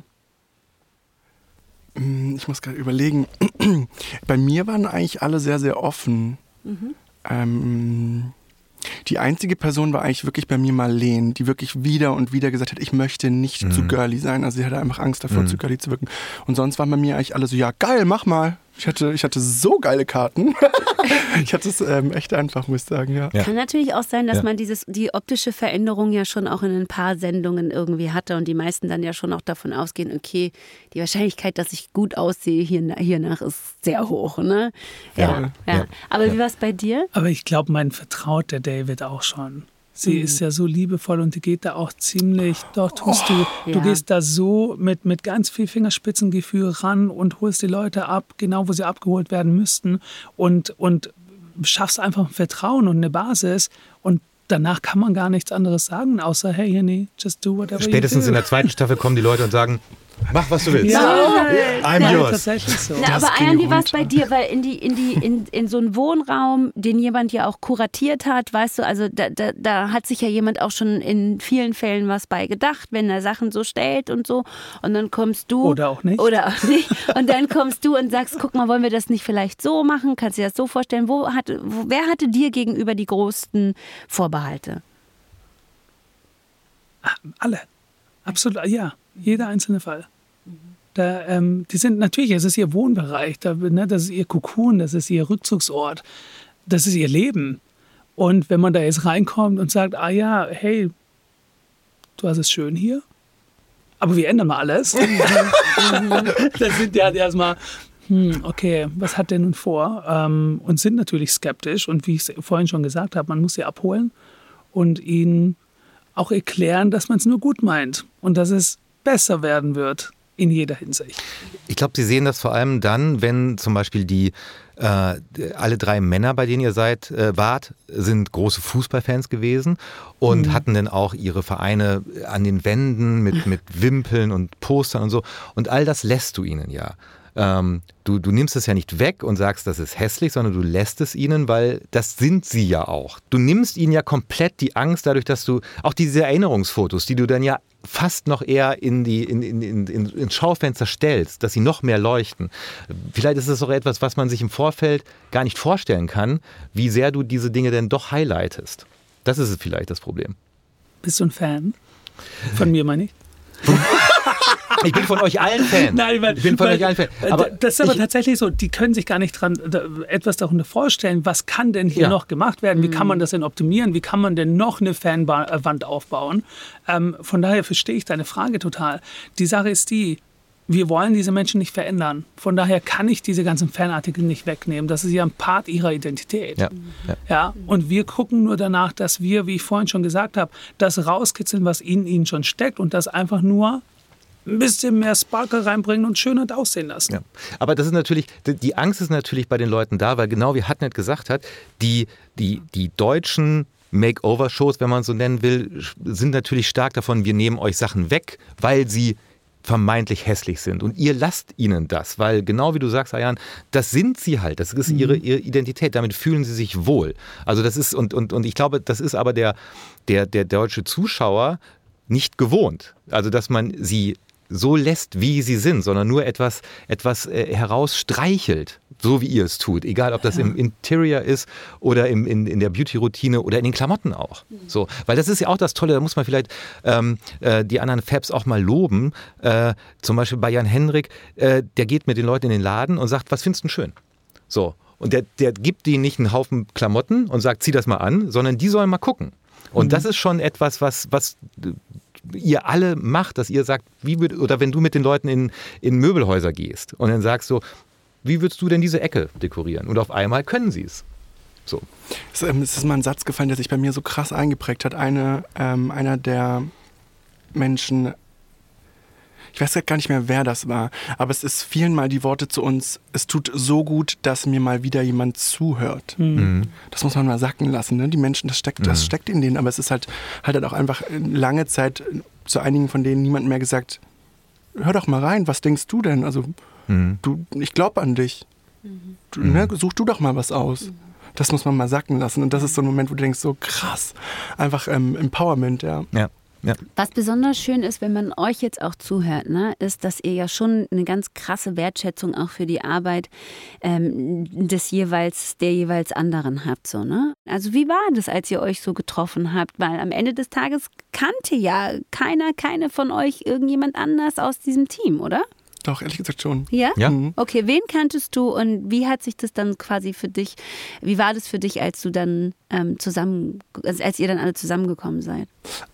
S3: Ich muss gerade überlegen. Bei mir waren eigentlich alle sehr, sehr offen. Die einzige Person war eigentlich wirklich bei mir Marlene, die wirklich wieder und wieder gesagt hat, ich möchte nicht zu girly sein. Also sie hatte einfach Angst davor, zu girly zu wirken. Und sonst waren bei mir eigentlich alle so, ja geil, mach mal. Ich hatte so geile Karten. Ich hatte es echt einfach, muss ich sagen, ja.
S1: Kann natürlich auch sein, dass man die optische Veränderung ja schon auch in ein paar Sendungen irgendwie hatte und die meisten dann ja schon auch davon ausgehen, okay, die Wahrscheinlichkeit, dass ich gut aussehe hiernach ist sehr hoch, ne? Ja. Aber wie war es bei dir?
S4: Aber ich glaube, mein vertraut der David auch schon. Sie ist ja so liebevoll und die geht da auch ziemlich, du gehst da so mit ganz viel Fingerspitzengefühl ran und holst die Leute ab, genau wo sie abgeholt werden müssten und schaffst einfach ein Vertrauen und eine Basis und danach kann man gar nichts anderes sagen, außer hey, Henny, just do whatever you do.
S2: Spätestens in der zweiten Staffel kommen die Leute und sagen, mach, was du willst.
S4: Ja,
S2: I'm yours.
S4: Tatsächlich so.
S1: Aber Ayan, wie war es bei dir? Weil in so einen Wohnraum, den jemand ja auch kuratiert hat, weißt du, also da hat sich ja jemand auch schon in vielen Fällen was bei gedacht, wenn er Sachen so stellt und so. Und dann kommst du.
S4: Oder auch nicht.
S1: Und dann kommst du und sagst, guck mal, wollen wir das nicht vielleicht so machen? Kannst du dir das so vorstellen? Wer hatte dir gegenüber die größten Vorbehalte?
S4: Alle. Absolut, ja. Jeder einzelne Fall. Die sind natürlich, es ist ihr Wohnbereich, das ist ihr Kokon, das ist ihr Rückzugsort, das ist ihr Leben. Und wenn man da jetzt reinkommt und sagt, hey, du hast es schön hier, aber wir ändern mal alles, dann sind die halt erstmal, okay, was hat der nun vor? Und sind natürlich skeptisch. Und wie ich es vorhin schon gesagt habe, man muss sie abholen und ihnen auch erklären, dass man es nur gut meint und dass es besser werden wird. in jeder Hinsicht.
S2: Ich glaube, Sie sehen das vor allem dann, wenn zum Beispiel alle 3 Männer, bei denen ihr wart, sind große Fußballfans gewesen und hatten dann auch ihre Vereine an den Wänden mit Wimpeln und Postern und so. Und all das lässt du ihnen ja. Du nimmst es ja nicht weg und sagst, das ist hässlich, sondern du lässt es ihnen, weil das sind sie ja auch. Du nimmst ihnen ja komplett die Angst dadurch, dass du auch diese Erinnerungsfotos, die du dann ja fast noch eher ins Schaufenster stellst, dass sie noch mehr leuchten. Vielleicht ist es auch etwas, was man sich im Vorfeld gar nicht vorstellen kann, wie sehr du diese Dinge denn doch highlightest. Das ist vielleicht das Problem.
S4: Bist du ein Fan? Von mir, meine ich?
S2: Ich bin von euch allen Fan.
S4: Nein,
S2: ich bin von euch allen Fan.
S4: Aber das ist aber tatsächlich so, die können sich gar nicht etwas darunter vorstellen, was kann denn hier noch gemacht werden, wie kann man das denn optimieren, wie kann man denn noch eine Fanwand aufbauen. Von daher verstehe ich deine Frage total. Die Sache ist wir wollen diese Menschen nicht verändern. Von daher kann ich diese ganzen Fanartikel nicht wegnehmen. Das ist ja ein Part ihrer Identität. Ja, und wir gucken nur danach, dass wir, wie ich vorhin schon gesagt habe, das rauskitzeln, was in ihnen schon steckt und das einfach nur ein bisschen mehr Sparkle reinbringen und schöner aussehen lassen.
S2: Ja. Aber das ist natürlich, die Angst ist natürlich bei den Leuten da, weil genau wie Hartnett gesagt hat, die deutschen Makeover-Shows, wenn man so nennen will, sind natürlich stark davon, wir nehmen euch Sachen weg, weil sie vermeintlich hässlich sind. Und ihr lasst ihnen das, weil genau wie du sagst, Ayan, das sind sie halt, das ist ihre Identität, damit fühlen sie sich wohl. Also das ist, und ich glaube, das ist aber der deutsche Zuschauer nicht gewohnt. Also dass man sie so lässt, wie sie sind, sondern nur etwas herausstreichelt, so wie ihr es tut. Egal, ob das im Interior ist oder in der Beauty-Routine oder in den Klamotten auch. So, weil das ist ja auch das Tolle, da muss man vielleicht die anderen Fabs auch mal loben. Zum Beispiel bei Jan-Henrik, der geht mit den Leuten in den Laden und sagt, was findest du schön? So, und der gibt denen nicht einen Haufen Klamotten und sagt, zieh das mal an, sondern die sollen mal gucken. Und das ist schon etwas, was ihr alle macht, dass ihr sagt, oder wenn du mit den Leuten in Möbelhäuser gehst und dann sagst du, wie würdest du denn diese Ecke dekorieren? Und auf einmal können sie es. So.
S3: Es ist mal ein Satz gefallen, der sich bei mir so krass eingeprägt hat. Einer der Menschen, ich weiß gar nicht mehr, wer das war, aber es ist vielen mal die Worte zu uns, es tut so gut, dass mir mal wieder jemand zuhört. Das muss man mal sacken lassen. Ne? Die Menschen, das steckt in denen, aber es ist halt auch einfach lange Zeit zu einigen von denen niemand mehr gesagt, hör doch mal rein, was denkst du denn? Also ich glaube an dich. Such du doch mal was aus. Das muss man mal sacken lassen. Und das ist so ein Moment, wo du denkst, so krass, einfach Empowerment, ja.
S2: Ja.
S1: Was besonders schön ist, wenn man euch jetzt auch zuhört, ne, ist, dass ihr ja schon eine ganz krasse Wertschätzung auch für die Arbeit der jeweils anderen habt. So, ne? Also wie war das, als ihr euch so getroffen habt? Weil am Ende des Tages kannte ja keine von euch irgendjemand anders aus diesem Team, oder?
S3: Doch, ehrlich gesagt schon.
S1: Ja?
S2: Ja.
S1: Okay, wen kanntest du und wie hat sich das dann quasi für dich, wie war das für dich, als du dann als ihr dann alle zusammengekommen seid?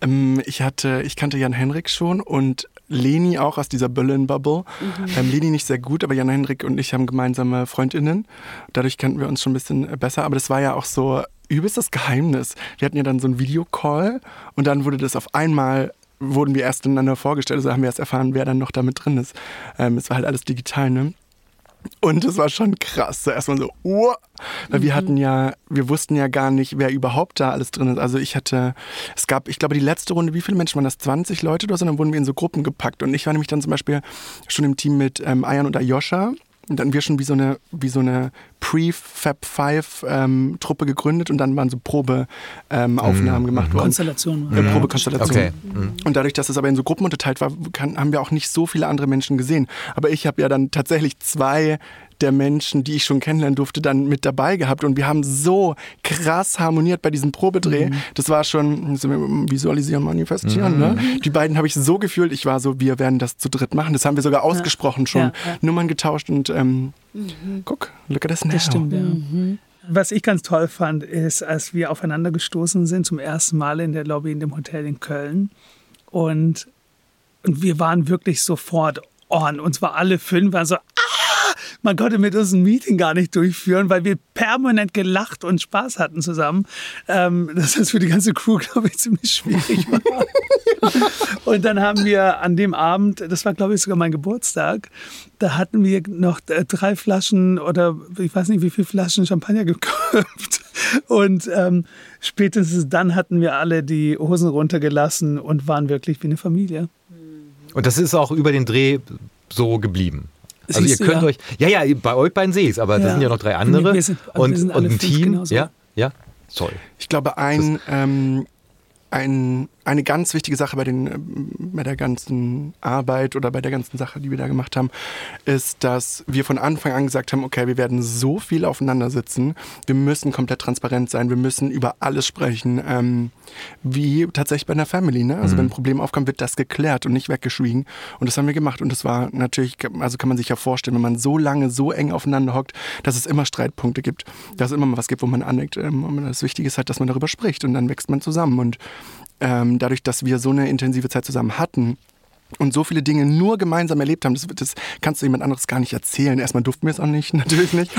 S3: Ich kannte Jan-Henrik schon und Leni auch aus dieser Berlin-Bubble. Leni nicht sehr gut, aber Jan-Henrik und ich haben gemeinsame FreundInnen. Dadurch kannten wir uns schon ein bisschen besser, aber das war ja auch so übelstes Geheimnis. Wir hatten ja dann so einen Videocall und dann wurde das auf einmal wurden wir erst einander vorgestellt, also haben wir erst erfahren, wer dann noch da mit drin ist. Es war halt alles digital, ne? Und es war schon krass. So erstmal so, weil wir wussten ja gar nicht, wer überhaupt da alles drin ist. Also ich glaube, die letzte Runde, wie viele Menschen waren das? 20 Leute oder so? Dann wurden wir in so Gruppen gepackt. Und ich war nämlich dann zum Beispiel schon im Team mit Ayan und Ayosha. Und dann wir schon wie so eine Pre-Fab 5 Truppe gegründet und dann waren so Probeaufnahmen gemacht worden.
S4: Konstellation.
S3: Probekonstellation.
S2: Okay.
S3: Und dadurch, dass es aber in so Gruppen unterteilt war, haben wir auch nicht so viele andere Menschen gesehen. Aber ich habe ja dann tatsächlich 2 der Menschen, die ich schon kennenlernen durfte, dann mit dabei gehabt. Und wir haben so krass harmoniert bei diesem Probedreh. Das war schon visualisieren, manifestieren. Ne? Die beiden habe ich so gefühlt. Ich war so, wir werden das zu dritt machen. Das haben wir sogar ausgesprochen schon. Nummern getauscht und guck, look at this now.
S4: Das stimmt, ja. Was ich ganz toll fand, ist, als wir aufeinander gestoßen sind, zum ersten Mal in der Lobby in dem Hotel in Köln. Und wir waren wirklich sofort on. Und zwar alle 5 waren so, man konnte mit uns ein Meeting gar nicht durchführen, weil wir permanent gelacht und Spaß hatten zusammen. Das ist für die ganze Crew, glaube ich, ziemlich schwierig war. Und dann haben wir an dem Abend, das war, glaube ich, sogar mein Geburtstag, da hatten wir noch 3 Flaschen oder ich weiß nicht, wie viele Flaschen Champagner gekauft. Und spätestens dann hatten wir alle die Hosen runtergelassen und waren wirklich wie eine Familie.
S2: Und das ist auch über den Dreh so geblieben. Also
S4: Siehst
S2: ihr könnt
S4: du,
S2: euch, ja, bei euch beiden sehe ich es, aber da sind ja noch 3 andere
S4: wir sind
S2: und
S4: alle
S2: ein
S4: 5
S2: Team.
S4: genauso.
S2: Ja, sorry.
S3: Ich glaube, eine ganz wichtige Sache bei der ganzen Arbeit oder bei der ganzen Sache, die wir da gemacht haben, ist, dass wir von Anfang an gesagt haben, okay, wir werden so viel aufeinander sitzen, wir müssen komplett transparent sein, wir müssen über alles sprechen, wie tatsächlich bei einer Family. Ne? Also wenn ein Problem aufkommt, wird das geklärt und nicht weggeschwiegen. Und das haben wir gemacht. Und das war natürlich, also kann man sich ja vorstellen, wenn man so lange, so eng aufeinander hockt, dass es immer Streitpunkte gibt, dass es immer mal was gibt, wo man aneckt. Und das Wichtige ist halt, dass man darüber spricht und dann wächst man zusammen. Und dadurch, dass wir so eine intensive Zeit zusammen hatten und so viele Dinge nur gemeinsam erlebt haben, das kannst du jemand anderes gar nicht erzählen. Erstmal durften wir es auch nicht, natürlich nicht.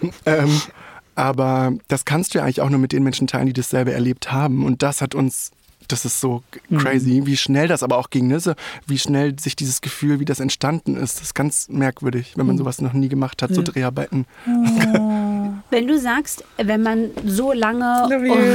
S3: Aber das kannst du ja eigentlich auch nur mit den Menschen teilen, die dasselbe erlebt haben. Und das ist so crazy, wie schnell das aber auch ging. Ne? So, wie schnell sich dieses Gefühl, wie das entstanden ist, das ist ganz merkwürdig, wenn man sowas noch nie gemacht hat, so Dreharbeiten.
S1: Wenn du sagst, wenn man so lange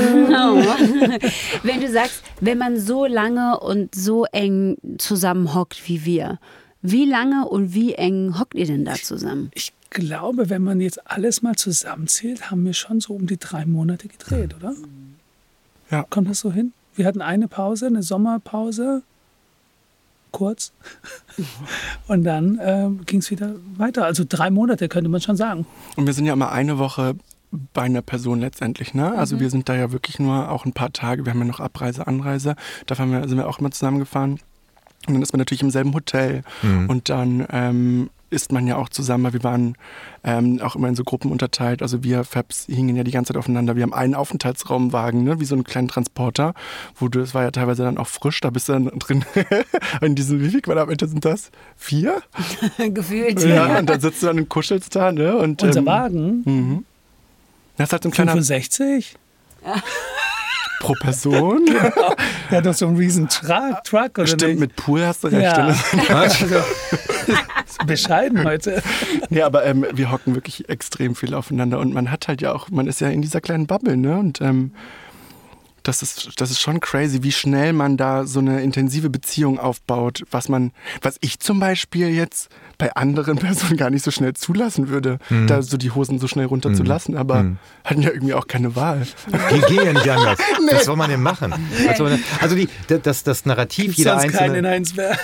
S1: wenn man so lange und so eng zusammenhockt wie wir, wie lange und wie eng hockt ihr denn da zusammen?
S4: Ich glaube, wenn man jetzt alles mal zusammenzählt, haben wir schon so um die 3 Monate gedreht, oder?
S3: Ja.
S4: Kommt das so hin? Wir hatten eine Pause, eine Sommerpause, kurz. Und dann ging es wieder weiter. Also 3 Monate könnte man schon sagen.
S3: Und wir sind ja immer eine Woche bei einer Person letztendlich. Ne? Also wir sind da ja wirklich nur auch ein paar Tage. Wir haben ja noch Abreise, Anreise. Da sind wir auch immer zusammengefahren. Und dann ist man natürlich im selben Hotel. Und dann ist man ja auch zusammen, weil wir waren auch immer in so Gruppen unterteilt. Also wir Fabs hingen ja die ganze Zeit aufeinander. Wir haben einen Aufenthaltsraumwagen, ne, wie so einen kleinen Transporter, das war ja teilweise dann auch frisch, da bist du dann drin in diesen, wie viele Quadratmeter sind das? 4?
S1: Gefühlt.
S3: Ja, und dann sitzt du dann und kuschelst da. Ne, und,
S4: Unser Wagen?
S3: Das ist halt so ein kleiner
S4: 65?
S3: pro Person.
S4: Der hat doch so einen riesen Truck, oder
S3: Stimmt,
S4: nicht?
S3: mit Pool hast du recht.
S4: Ja.
S3: Ne?
S4: Bescheiden heute.
S3: Ja, aber wir hocken wirklich extrem viel aufeinander und man hat halt ja auch, man ist ja in dieser kleinen Bubble, ne? Und das ist schon crazy, wie schnell man da so eine intensive Beziehung aufbaut, was ich zum Beispiel jetzt bei anderen Personen gar nicht so schnell zulassen würde, da so die Hosen so schnell runterzulassen, aber hatten ja irgendwie auch keine Wahl.
S2: Geht ja nicht anders. Nee. Was soll man denn machen? Also das Narrativ
S4: Gibt's
S2: jeder
S4: sonst
S2: einzelne...
S4: keinen in Heinsberg?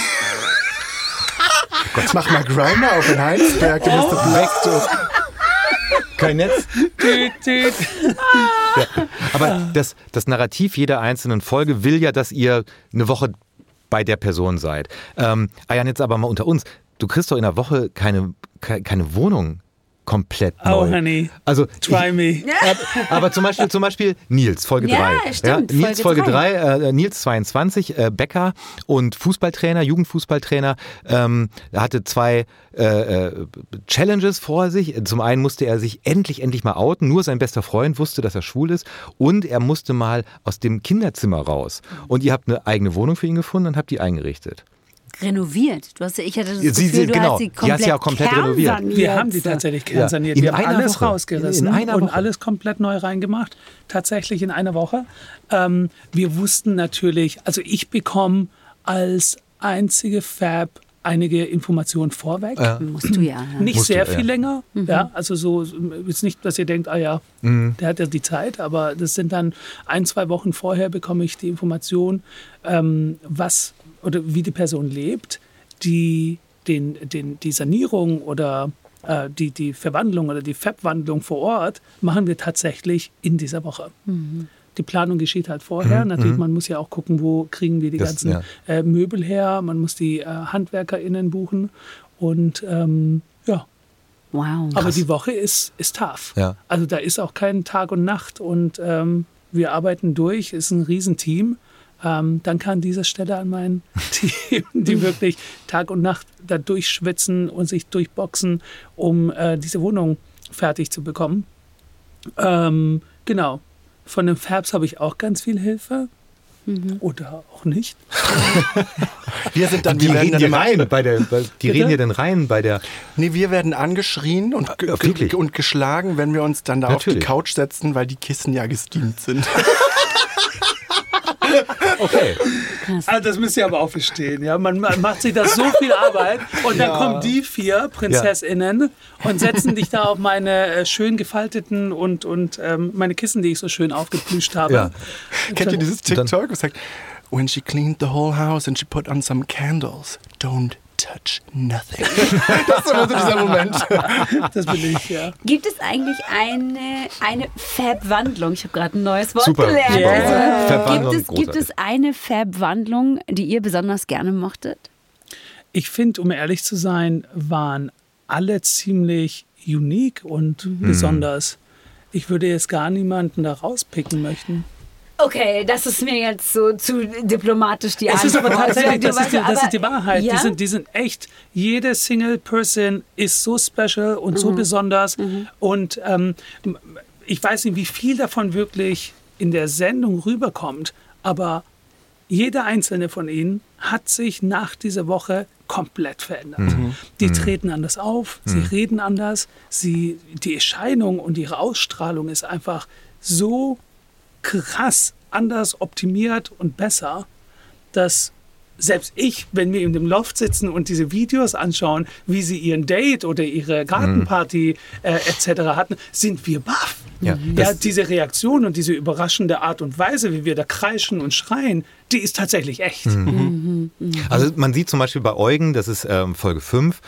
S3: Gott, mach mal Grindr auf in Heinsberg, du bist doch weg, du.
S2: Kein Netz?
S4: Tüt.
S2: Ja. Aber das Narrativ jeder einzelnen Folge will ja, dass ihr eine Woche bei der Person seid. Ayan, jetzt aber mal unter uns. Du kriegst doch in einer Woche keine Wohnung komplett neu.
S4: Oh, honey.
S2: Also
S4: Try me.
S2: Aber zum Beispiel Nils, Folge 3.
S1: Ja, stimmt,
S2: Nils, Folge 3, Nils 22, Bäcker und Fußballtrainer, Jugendfußballtrainer, hatte 2 Challenges vor sich. Zum einen musste er sich endlich mal outen. Nur sein bester Freund wusste, dass er schwul ist. Und er musste mal aus dem Kinderzimmer raus. Und ihr habt eine eigene Wohnung für ihn gefunden und habt die eingerichtet.
S1: Renoviert. Ich hatte das Gefühl, du hast sie komplett
S2: renoviert.
S1: kernsaniert.
S4: Wir haben die tatsächlich kernsaniert.
S2: Ja.
S4: Wir haben alles
S2: Woche.
S4: rausgerissen
S2: In einer
S4: und
S2: Woche.
S4: alles komplett neu reingemacht. Tatsächlich in einer Woche. Wir wussten natürlich, also ich bekomme als einzige Fab einige Informationen vorweg.
S1: Musst du ja.
S4: Nicht
S2: Musst
S4: sehr
S2: du,
S4: viel
S2: ja.
S4: länger. Ja, also so ist nicht, dass ihr denkt, der hat ja die Zeit, aber das sind dann 1-2 Wochen vorher bekomme ich die Information, was oder wie die Person lebt, die Sanierung oder die Verwandlung oder die Fab-Wandlung vor Ort machen wir tatsächlich in dieser Woche. Die Planung geschieht halt vorher. Natürlich, man muss ja auch gucken, wo kriegen wir die ganzen Möbel her. Man muss die HandwerkerInnen buchen. Und ja.
S1: Wow.
S4: Aber die Woche ist tough.
S2: Ja.
S4: Also da ist auch kein Tag und Nacht. Und wir arbeiten durch. Ist ein Riesenteam. dann kann diese Stelle an mein Team, die wirklich Tag und Nacht da durchschwitzen und sich durchboxen, um diese Wohnung fertig zu bekommen. Genau. Von den Fabs habe ich auch ganz viel Hilfe. Oder auch nicht.
S3: Wir sind dann,
S2: Die
S3: wir werden
S2: reden
S3: dann
S2: hier
S3: immer,
S2: rein die reden hier dann rein bei der.
S3: nee, wir werden angeschrien und,
S2: wirklich?
S3: und geschlagen, wenn wir uns dann da auf die
S2: Natürlich.
S3: Couch setzen, weil die Kissen ja gesteamt sind.
S2: Okay.
S4: Also das müsst ihr aber auch verstehen. Ja? Man macht sich da so viel Arbeit und dann kommen die 4 PrinzessInnen und setzen dich da auf meine schön gefalteten und meine Kissen, die ich so schön aufgeplüscht habe.
S2: Ja.
S3: Kennt ihr dieses
S2: Und dann-
S3: TikTok? Es sagt, when she cleaned the whole house and she put on some candles, don't touch nothing. Das ist immer so dieser Moment.
S4: Das bin ich, ja.
S1: Gibt es eigentlich eine Fab-Wandlung? Ich habe gerade ein neues Wort
S2: Super,
S1: gelernt.
S2: super.
S1: Also,
S2: Fab-Wandlung,
S1: gibt
S2: großartig.
S1: es eine Fab-Wandlung, die ihr besonders gerne mochtet?
S4: Ich finde, um ehrlich zu sein, waren alle ziemlich unique und besonders. Ich würde jetzt gar niemanden da rauspicken möchten.
S1: Okay, das ist mir jetzt so zu diplomatisch die
S4: Es ist aber
S1: Antwort.
S4: tatsächlich, das ist
S1: Aber-
S4: die Wahrheit.
S1: Ja?
S4: Die sind echt, jede Single-Person ist so special und so besonders. Und ich weiß nicht, wie viel davon wirklich in der Sendung rüberkommt, aber jeder einzelne von ihnen hat sich nach dieser Woche komplett verändert. Die treten anders auf, sie reden anders, die Erscheinung und ihre Ausstrahlung ist einfach so krass anders optimiert und besser, dass selbst ich, wenn wir in dem Loft sitzen und diese Videos anschauen, wie sie ihren Date oder ihre Gartenparty etc. hatten, sind wir baff.
S2: Ja,
S4: Ja, diese Reaktion und diese überraschende Art und Weise, wie wir da kreischen und schreien, die ist tatsächlich echt.
S2: Also man sieht zum Beispiel bei Eugen, das ist Folge 5,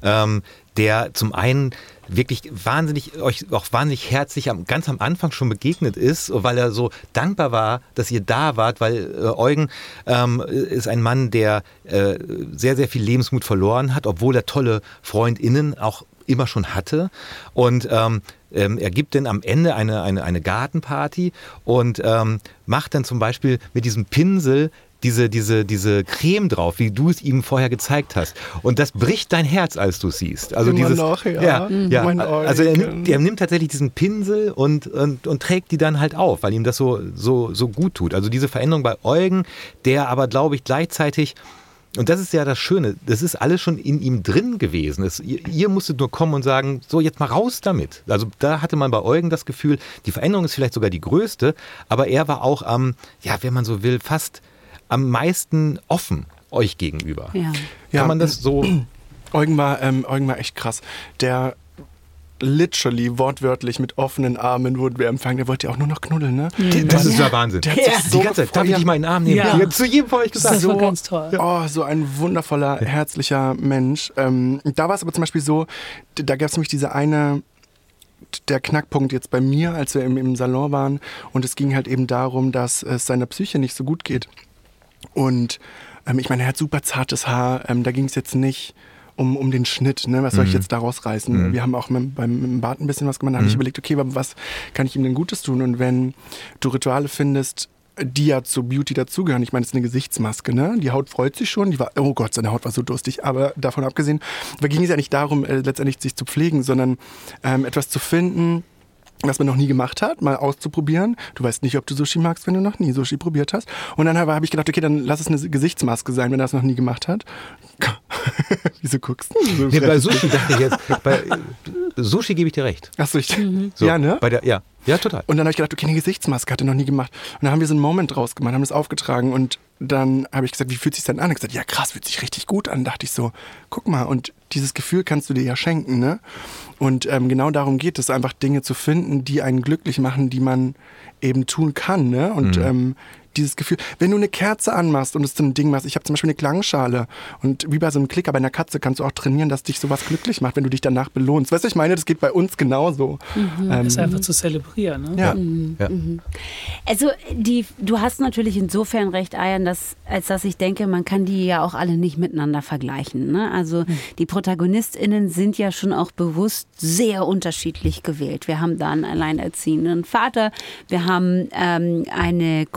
S2: der zum einen wirklich euch auch wahnsinnig herzlich ganz am Anfang schon begegnet ist, weil er so dankbar war, dass ihr da wart, weil Eugen ist ein Mann, der sehr, sehr viel Lebensmut verloren hat, obwohl er tolle FreundInnen auch immer schon hatte. Und er gibt dann am Ende eine Gartenparty und macht dann zum Beispiel mit diesem Pinsel diese Creme drauf, wie du es ihm vorher gezeigt hast. Und das bricht dein Herz, als du es siehst. Also
S3: Immer
S2: dieses,
S3: noch, ja.
S2: ja.
S3: Mein
S2: Also er
S3: Eugen.
S2: nimmt tatsächlich diesen Pinsel und trägt die dann halt auf, weil ihm das so gut tut. Also diese Veränderung bei Eugen, der aber, glaube ich, gleichzeitig, und das ist ja das Schöne, das ist alles schon in ihm drin gewesen. Ihr musstet nur kommen und sagen, so jetzt mal raus damit. Also da hatte man bei Eugen das Gefühl, die Veränderung ist vielleicht sogar die größte, aber er war auch wenn man so will, fast am meisten offen euch gegenüber.
S1: Ja.
S2: Kann man das so...
S3: Eugen war echt krass. Der literally, wortwörtlich mit offenen Armen wurden wir empfangen. Der wollte ja auch nur noch knuddeln, ne?
S2: Das ist ja Wahnsinn.
S3: Der hat sich so
S2: Die ganze Zeit, darf ich dich mal in den Arm nehmen?
S4: Ja.
S2: Die hat zu jedem von euch gesagt.
S4: Das war ganz toll.
S3: Oh, so ein wundervoller, herzlicher Mensch. Da war es aber zum Beispiel so, da gab es nämlich der Knackpunkt jetzt bei mir, als wir im Salon waren, und es ging halt eben darum, dass es seiner Psyche nicht so gut geht. Und ich meine, er hat super zartes Haar, da ging es jetzt nicht um den Schnitt, ne? Was soll ich jetzt daraus reißen? Wir haben auch beim Bart ein bisschen was gemacht, da habe ich überlegt, okay, aber was kann ich ihm denn Gutes tun? Und wenn du Rituale findest, die ja zur Beauty dazugehören, ich meine, das ist eine Gesichtsmaske, ne? Die Haut freut sich schon, oh Gott, seine Haut war so durstig, aber davon abgesehen, da ging es ja nicht darum, letztendlich sich zu pflegen, sondern etwas zu finden, was man noch nie gemacht hat, mal auszuprobieren. Du weißt nicht, ob du Sushi magst, wenn du noch nie Sushi probiert hast. Und dann habe ich gedacht, okay, dann lass es eine Gesichtsmaske sein, wenn er es noch nie gemacht hat. Wieso guckst du? So
S2: Nee, bei Sushi dachte ich jetzt, bei Sushi gebe ich dir recht.
S3: Achso,
S2: So,
S3: ja, ne?
S2: Ja, total.
S3: Und dann habe ich gedacht, okay, eine Gesichtsmaske hat er noch nie gemacht. Und dann haben wir so einen Moment draus gemacht, haben das aufgetragen und dann habe ich gesagt, wie fühlt sich denn an? Er hat gesagt, ja krass, fühlt sich richtig gut an. Dachte ich so, guck mal, und dieses Gefühl kannst du dir ja schenken, ne? Und genau darum geht es, einfach Dinge zu finden, die einen glücklich machen, die man eben tun kann, ne? Und dieses Gefühl, wenn du eine Kerze anmachst und es zu einem Ding machst, ich habe zum Beispiel eine Klangschale und wie bei so einem Klicker bei einer Katze kannst du auch trainieren, dass dich sowas glücklich macht, wenn du dich danach belohnst. Weißt du, ich meine, das geht bei uns genauso.
S4: Das ist einfach zu zelebrieren. Ne?
S3: Ja.
S2: Ja.
S1: Also du hast natürlich insofern recht, Ayan, als dass ich denke, man kann die ja auch alle nicht miteinander vergleichen. Ne? Also die ProtagonistInnen sind ja schon auch bewusst sehr unterschiedlich gewählt. Wir haben da einen alleinerziehenden Vater, wir haben eine Konstellation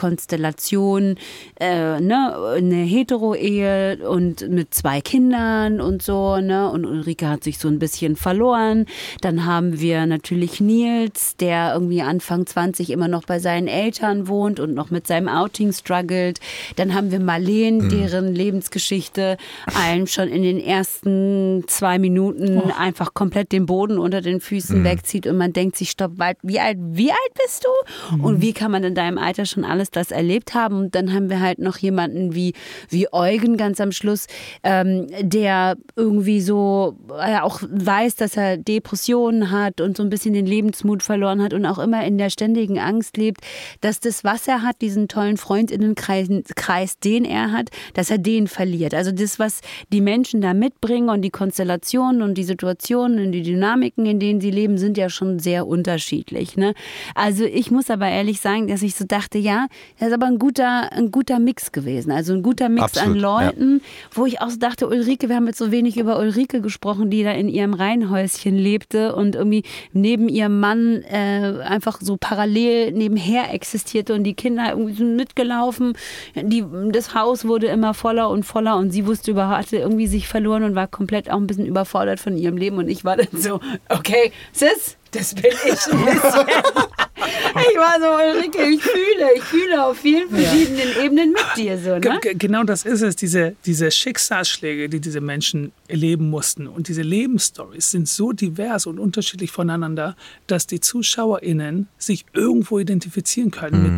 S1: Konstellation, eine Hetero-Ehe und mit 2 Kindern und so, ne? Und Ulrike hat sich so ein bisschen verloren. Dann haben wir natürlich Nils, der irgendwie Anfang 20 immer noch bei seinen Eltern wohnt und noch mit seinem Outing struggelt. Dann haben wir Marleen, deren Lebensgeschichte einem schon in den ersten 2 Minuten einfach komplett den Boden unter den Füßen wegzieht und man denkt sich, stopp, wie alt bist du? Und wie kann man in deinem Alter schon alles das erlebt haben? Und dann haben wir halt noch jemanden wie Eugen ganz am Schluss, der irgendwie so auch weiß, dass er Depressionen hat und so ein bisschen den Lebensmut verloren hat und auch immer in der ständigen Angst lebt, dass das, was er hat, diesen tollen Freundinnenkreis, den er hat, dass er den verliert. Also das, was die Menschen da mitbringen und die Konstellationen und die Situationen und die Dynamiken, in denen sie leben, sind ja schon sehr unterschiedlich. Ne? Also ich muss aber ehrlich sagen, dass ich so dachte, ja, das ist aber ein guter Mix gewesen. Also ein guter Mix
S2: Absolut,
S1: an Leuten, wo ich auch so dachte, Ulrike, wir haben jetzt so wenig über Ulrike gesprochen, die da in ihrem Reihenhäuschen lebte und irgendwie neben ihrem Mann einfach so parallel nebenher existierte und die Kinder irgendwie sind mitgelaufen. Das Haus wurde immer voller und sie wusste überhaupt, hatte irgendwie sich verloren und war komplett auch ein bisschen überfordert von ihrem Leben und ich war dann so, okay, Sis, das bin ich ein bisschen. Ich war so, Ulrike, ich fühle auf vielen verschiedenen Ebenen mit dir. So, ne?
S4: Genau das ist es, diese Schicksalsschläge, die diese Menschen erleben mussten. Und diese Lebensstories sind so divers und unterschiedlich voneinander, dass die ZuschauerInnen sich irgendwo identifizieren können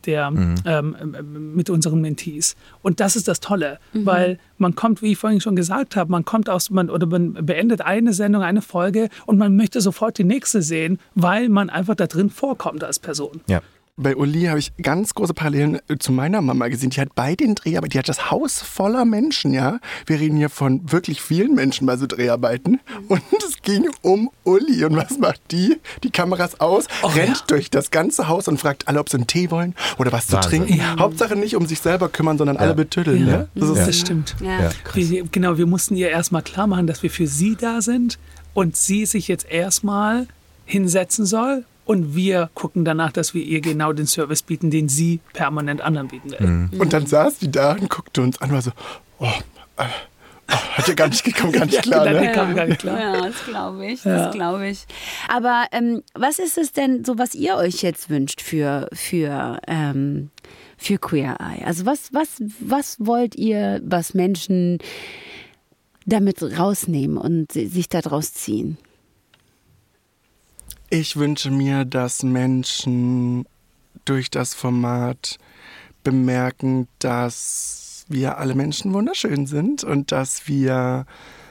S4: mit unseren Mentees. Und das ist das Tolle, weil man kommt, wie ich vorhin schon gesagt habe, man beendet eine Sendung, eine Folge und man möchte sofort die nächste sehen, weil man einfach da drin vorkommt als Person.
S2: Ja.
S3: Bei Uli habe ich ganz große Parallelen zu meiner Mama gesehen. Die hat bei den Dreharbeiten, die hat das Haus voller Menschen, ja. Wir reden hier von wirklich vielen Menschen bei so Dreharbeiten. Und es ging um Uli. Und was macht die? Die Kameras aus, rennt durch das ganze Haus und fragt alle, ob sie einen Tee wollen oder was zu trinken. Ja. Hauptsache nicht um sich selber kümmern, sondern alle betüddeln.
S4: Ja.
S3: Ne?
S4: Das stimmt.
S1: Ja.
S4: Wir mussten ihr erstmal klar machen, dass wir für sie da sind und sie sich jetzt erstmal hinsetzen soll. Und wir gucken danach, dass wir ihr genau den Service bieten, den sie permanent anderen bieten will.
S3: Und dann saß die da und guckte uns an und war so, hat ja gar nicht klar.
S1: Ja, das glaube ich. Aber was ist es denn so, was ihr euch jetzt wünscht für Queer Eye? Also was wollt ihr, was Menschen damit rausnehmen und sich daraus ziehen?
S3: Ich wünsche mir, dass Menschen durch das Format bemerken, dass wir alle Menschen wunderschön sind und dass wir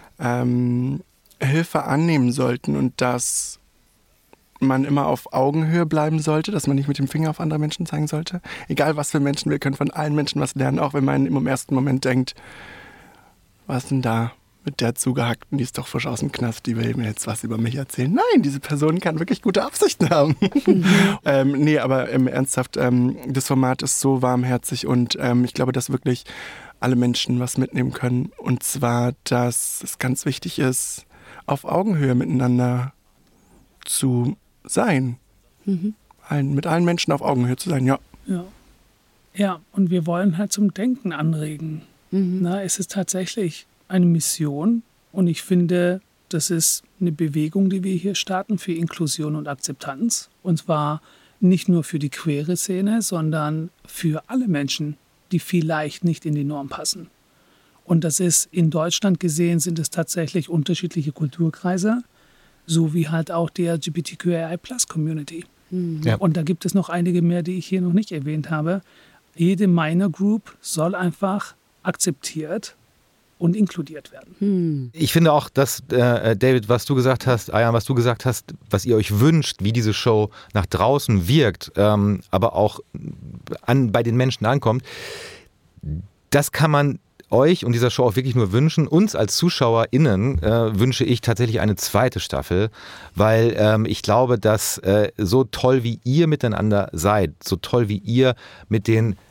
S3: Hilfe annehmen sollten und dass man immer auf Augenhöhe bleiben sollte, dass man nicht mit dem Finger auf andere Menschen zeigen sollte. Egal was für Menschen, wir können von allen Menschen was lernen, auch wenn man im ersten Moment denkt, was denn da? Mit der Zugehackten, die ist doch frisch aus dem Knast, die will mir jetzt was über mich erzählen. Nein, diese Person kann wirklich gute Absichten haben. Aber ernsthaft, das Format ist so warmherzig und ich glaube, dass wirklich alle Menschen was mitnehmen können. Und zwar, dass es ganz wichtig ist, auf Augenhöhe miteinander zu sein. Mit allen Menschen auf Augenhöhe zu sein, ja.
S4: Ja, und wir wollen halt zum Denken anregen. Es ist tatsächlich eine Mission und ich finde, das ist eine Bewegung, die wir hier starten für Inklusion und Akzeptanz. Und zwar nicht nur für die queere Szene, sondern für alle Menschen, die vielleicht nicht in die Norm passen. Und das ist in Deutschland gesehen, sind es tatsächlich unterschiedliche Kulturkreise, sowie halt auch die LGBTQI+-Community. Ja. Und da gibt es noch einige mehr, die ich hier noch nicht erwähnt habe. Jede Minor Group soll einfach akzeptiert und inkludiert werden.
S2: Ich finde auch, dass, David, was du gesagt hast, Ayan, was du gesagt hast, was ihr euch wünscht, wie diese Show nach draußen wirkt, aber auch bei den Menschen ankommt, das kann man euch und dieser Show auch wirklich nur wünschen. Uns als ZuschauerInnen wünsche ich tatsächlich eine zweite Staffel, weil ich glaube, dass so toll wie ihr miteinander seid, so toll wie ihr mit den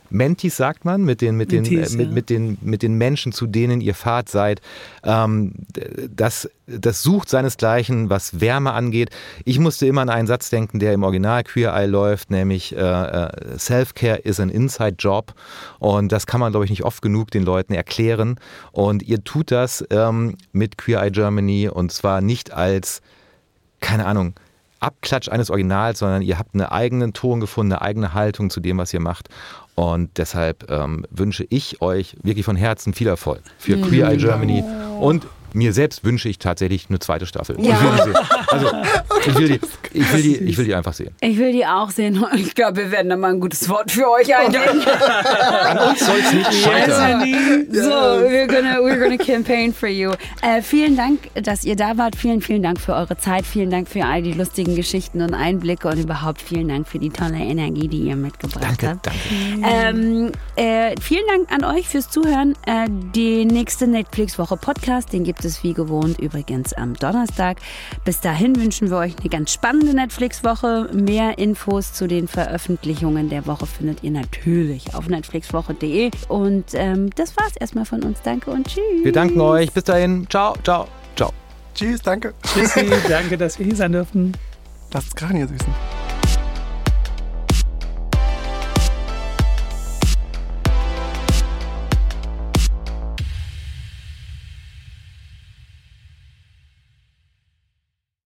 S2: Mentis, sagt man, mit den Menschen, zu denen ihr Fahrt seid. Das sucht seinesgleichen, was Wärme angeht. Ich musste immer an einen Satz denken, der im Original Queer Eye läuft, nämlich Self-Care is an inside job. Und das kann man, glaube ich, nicht oft genug den Leuten erklären. Und ihr tut das mit Queer Eye Germany, und zwar nicht als, keine Ahnung, Abklatsch eines Originals, sondern ihr habt einen eigenen Ton gefunden, eine eigene Haltung zu dem, was ihr macht. Und deshalb wünsche ich euch wirklich von Herzen viel Erfolg für Queer Eye Germany. Und mir selbst wünsche ich tatsächlich eine zweite Staffel. Ja. Ich will die einfach sehen.
S1: Ich will die auch sehen. Ich glaube, wir werden da mal ein gutes Wort für euch einlegen.
S2: An uns soll es nicht scheitern.
S1: So, we're gonna campaign for you. Vielen Dank, dass ihr da wart. Vielen, vielen Dank für eure Zeit. Vielen Dank für all die lustigen Geschichten und Einblicke und überhaupt vielen Dank für die tolle Energie, die ihr mitgebracht habt.
S2: Danke.
S1: Vielen Dank an euch fürs Zuhören. Die nächste Netflix-Woche Podcast, den gibt es wie gewohnt übrigens am Donnerstag. Bis dahin wünschen wir euch eine ganz spannende Netflix-Woche. Mehr Infos zu den Veröffentlichungen der Woche findet ihr natürlich auf netflixwoche.de. Und das war's erstmal von uns. Danke und tschüss.
S2: Wir danken euch. Bis dahin. Ciao, ciao, ciao.
S3: Tschüss, danke.
S4: Tschüssi, danke, dass wir hier sein dürfen.
S3: Lasst es krachen, ihr Süßen.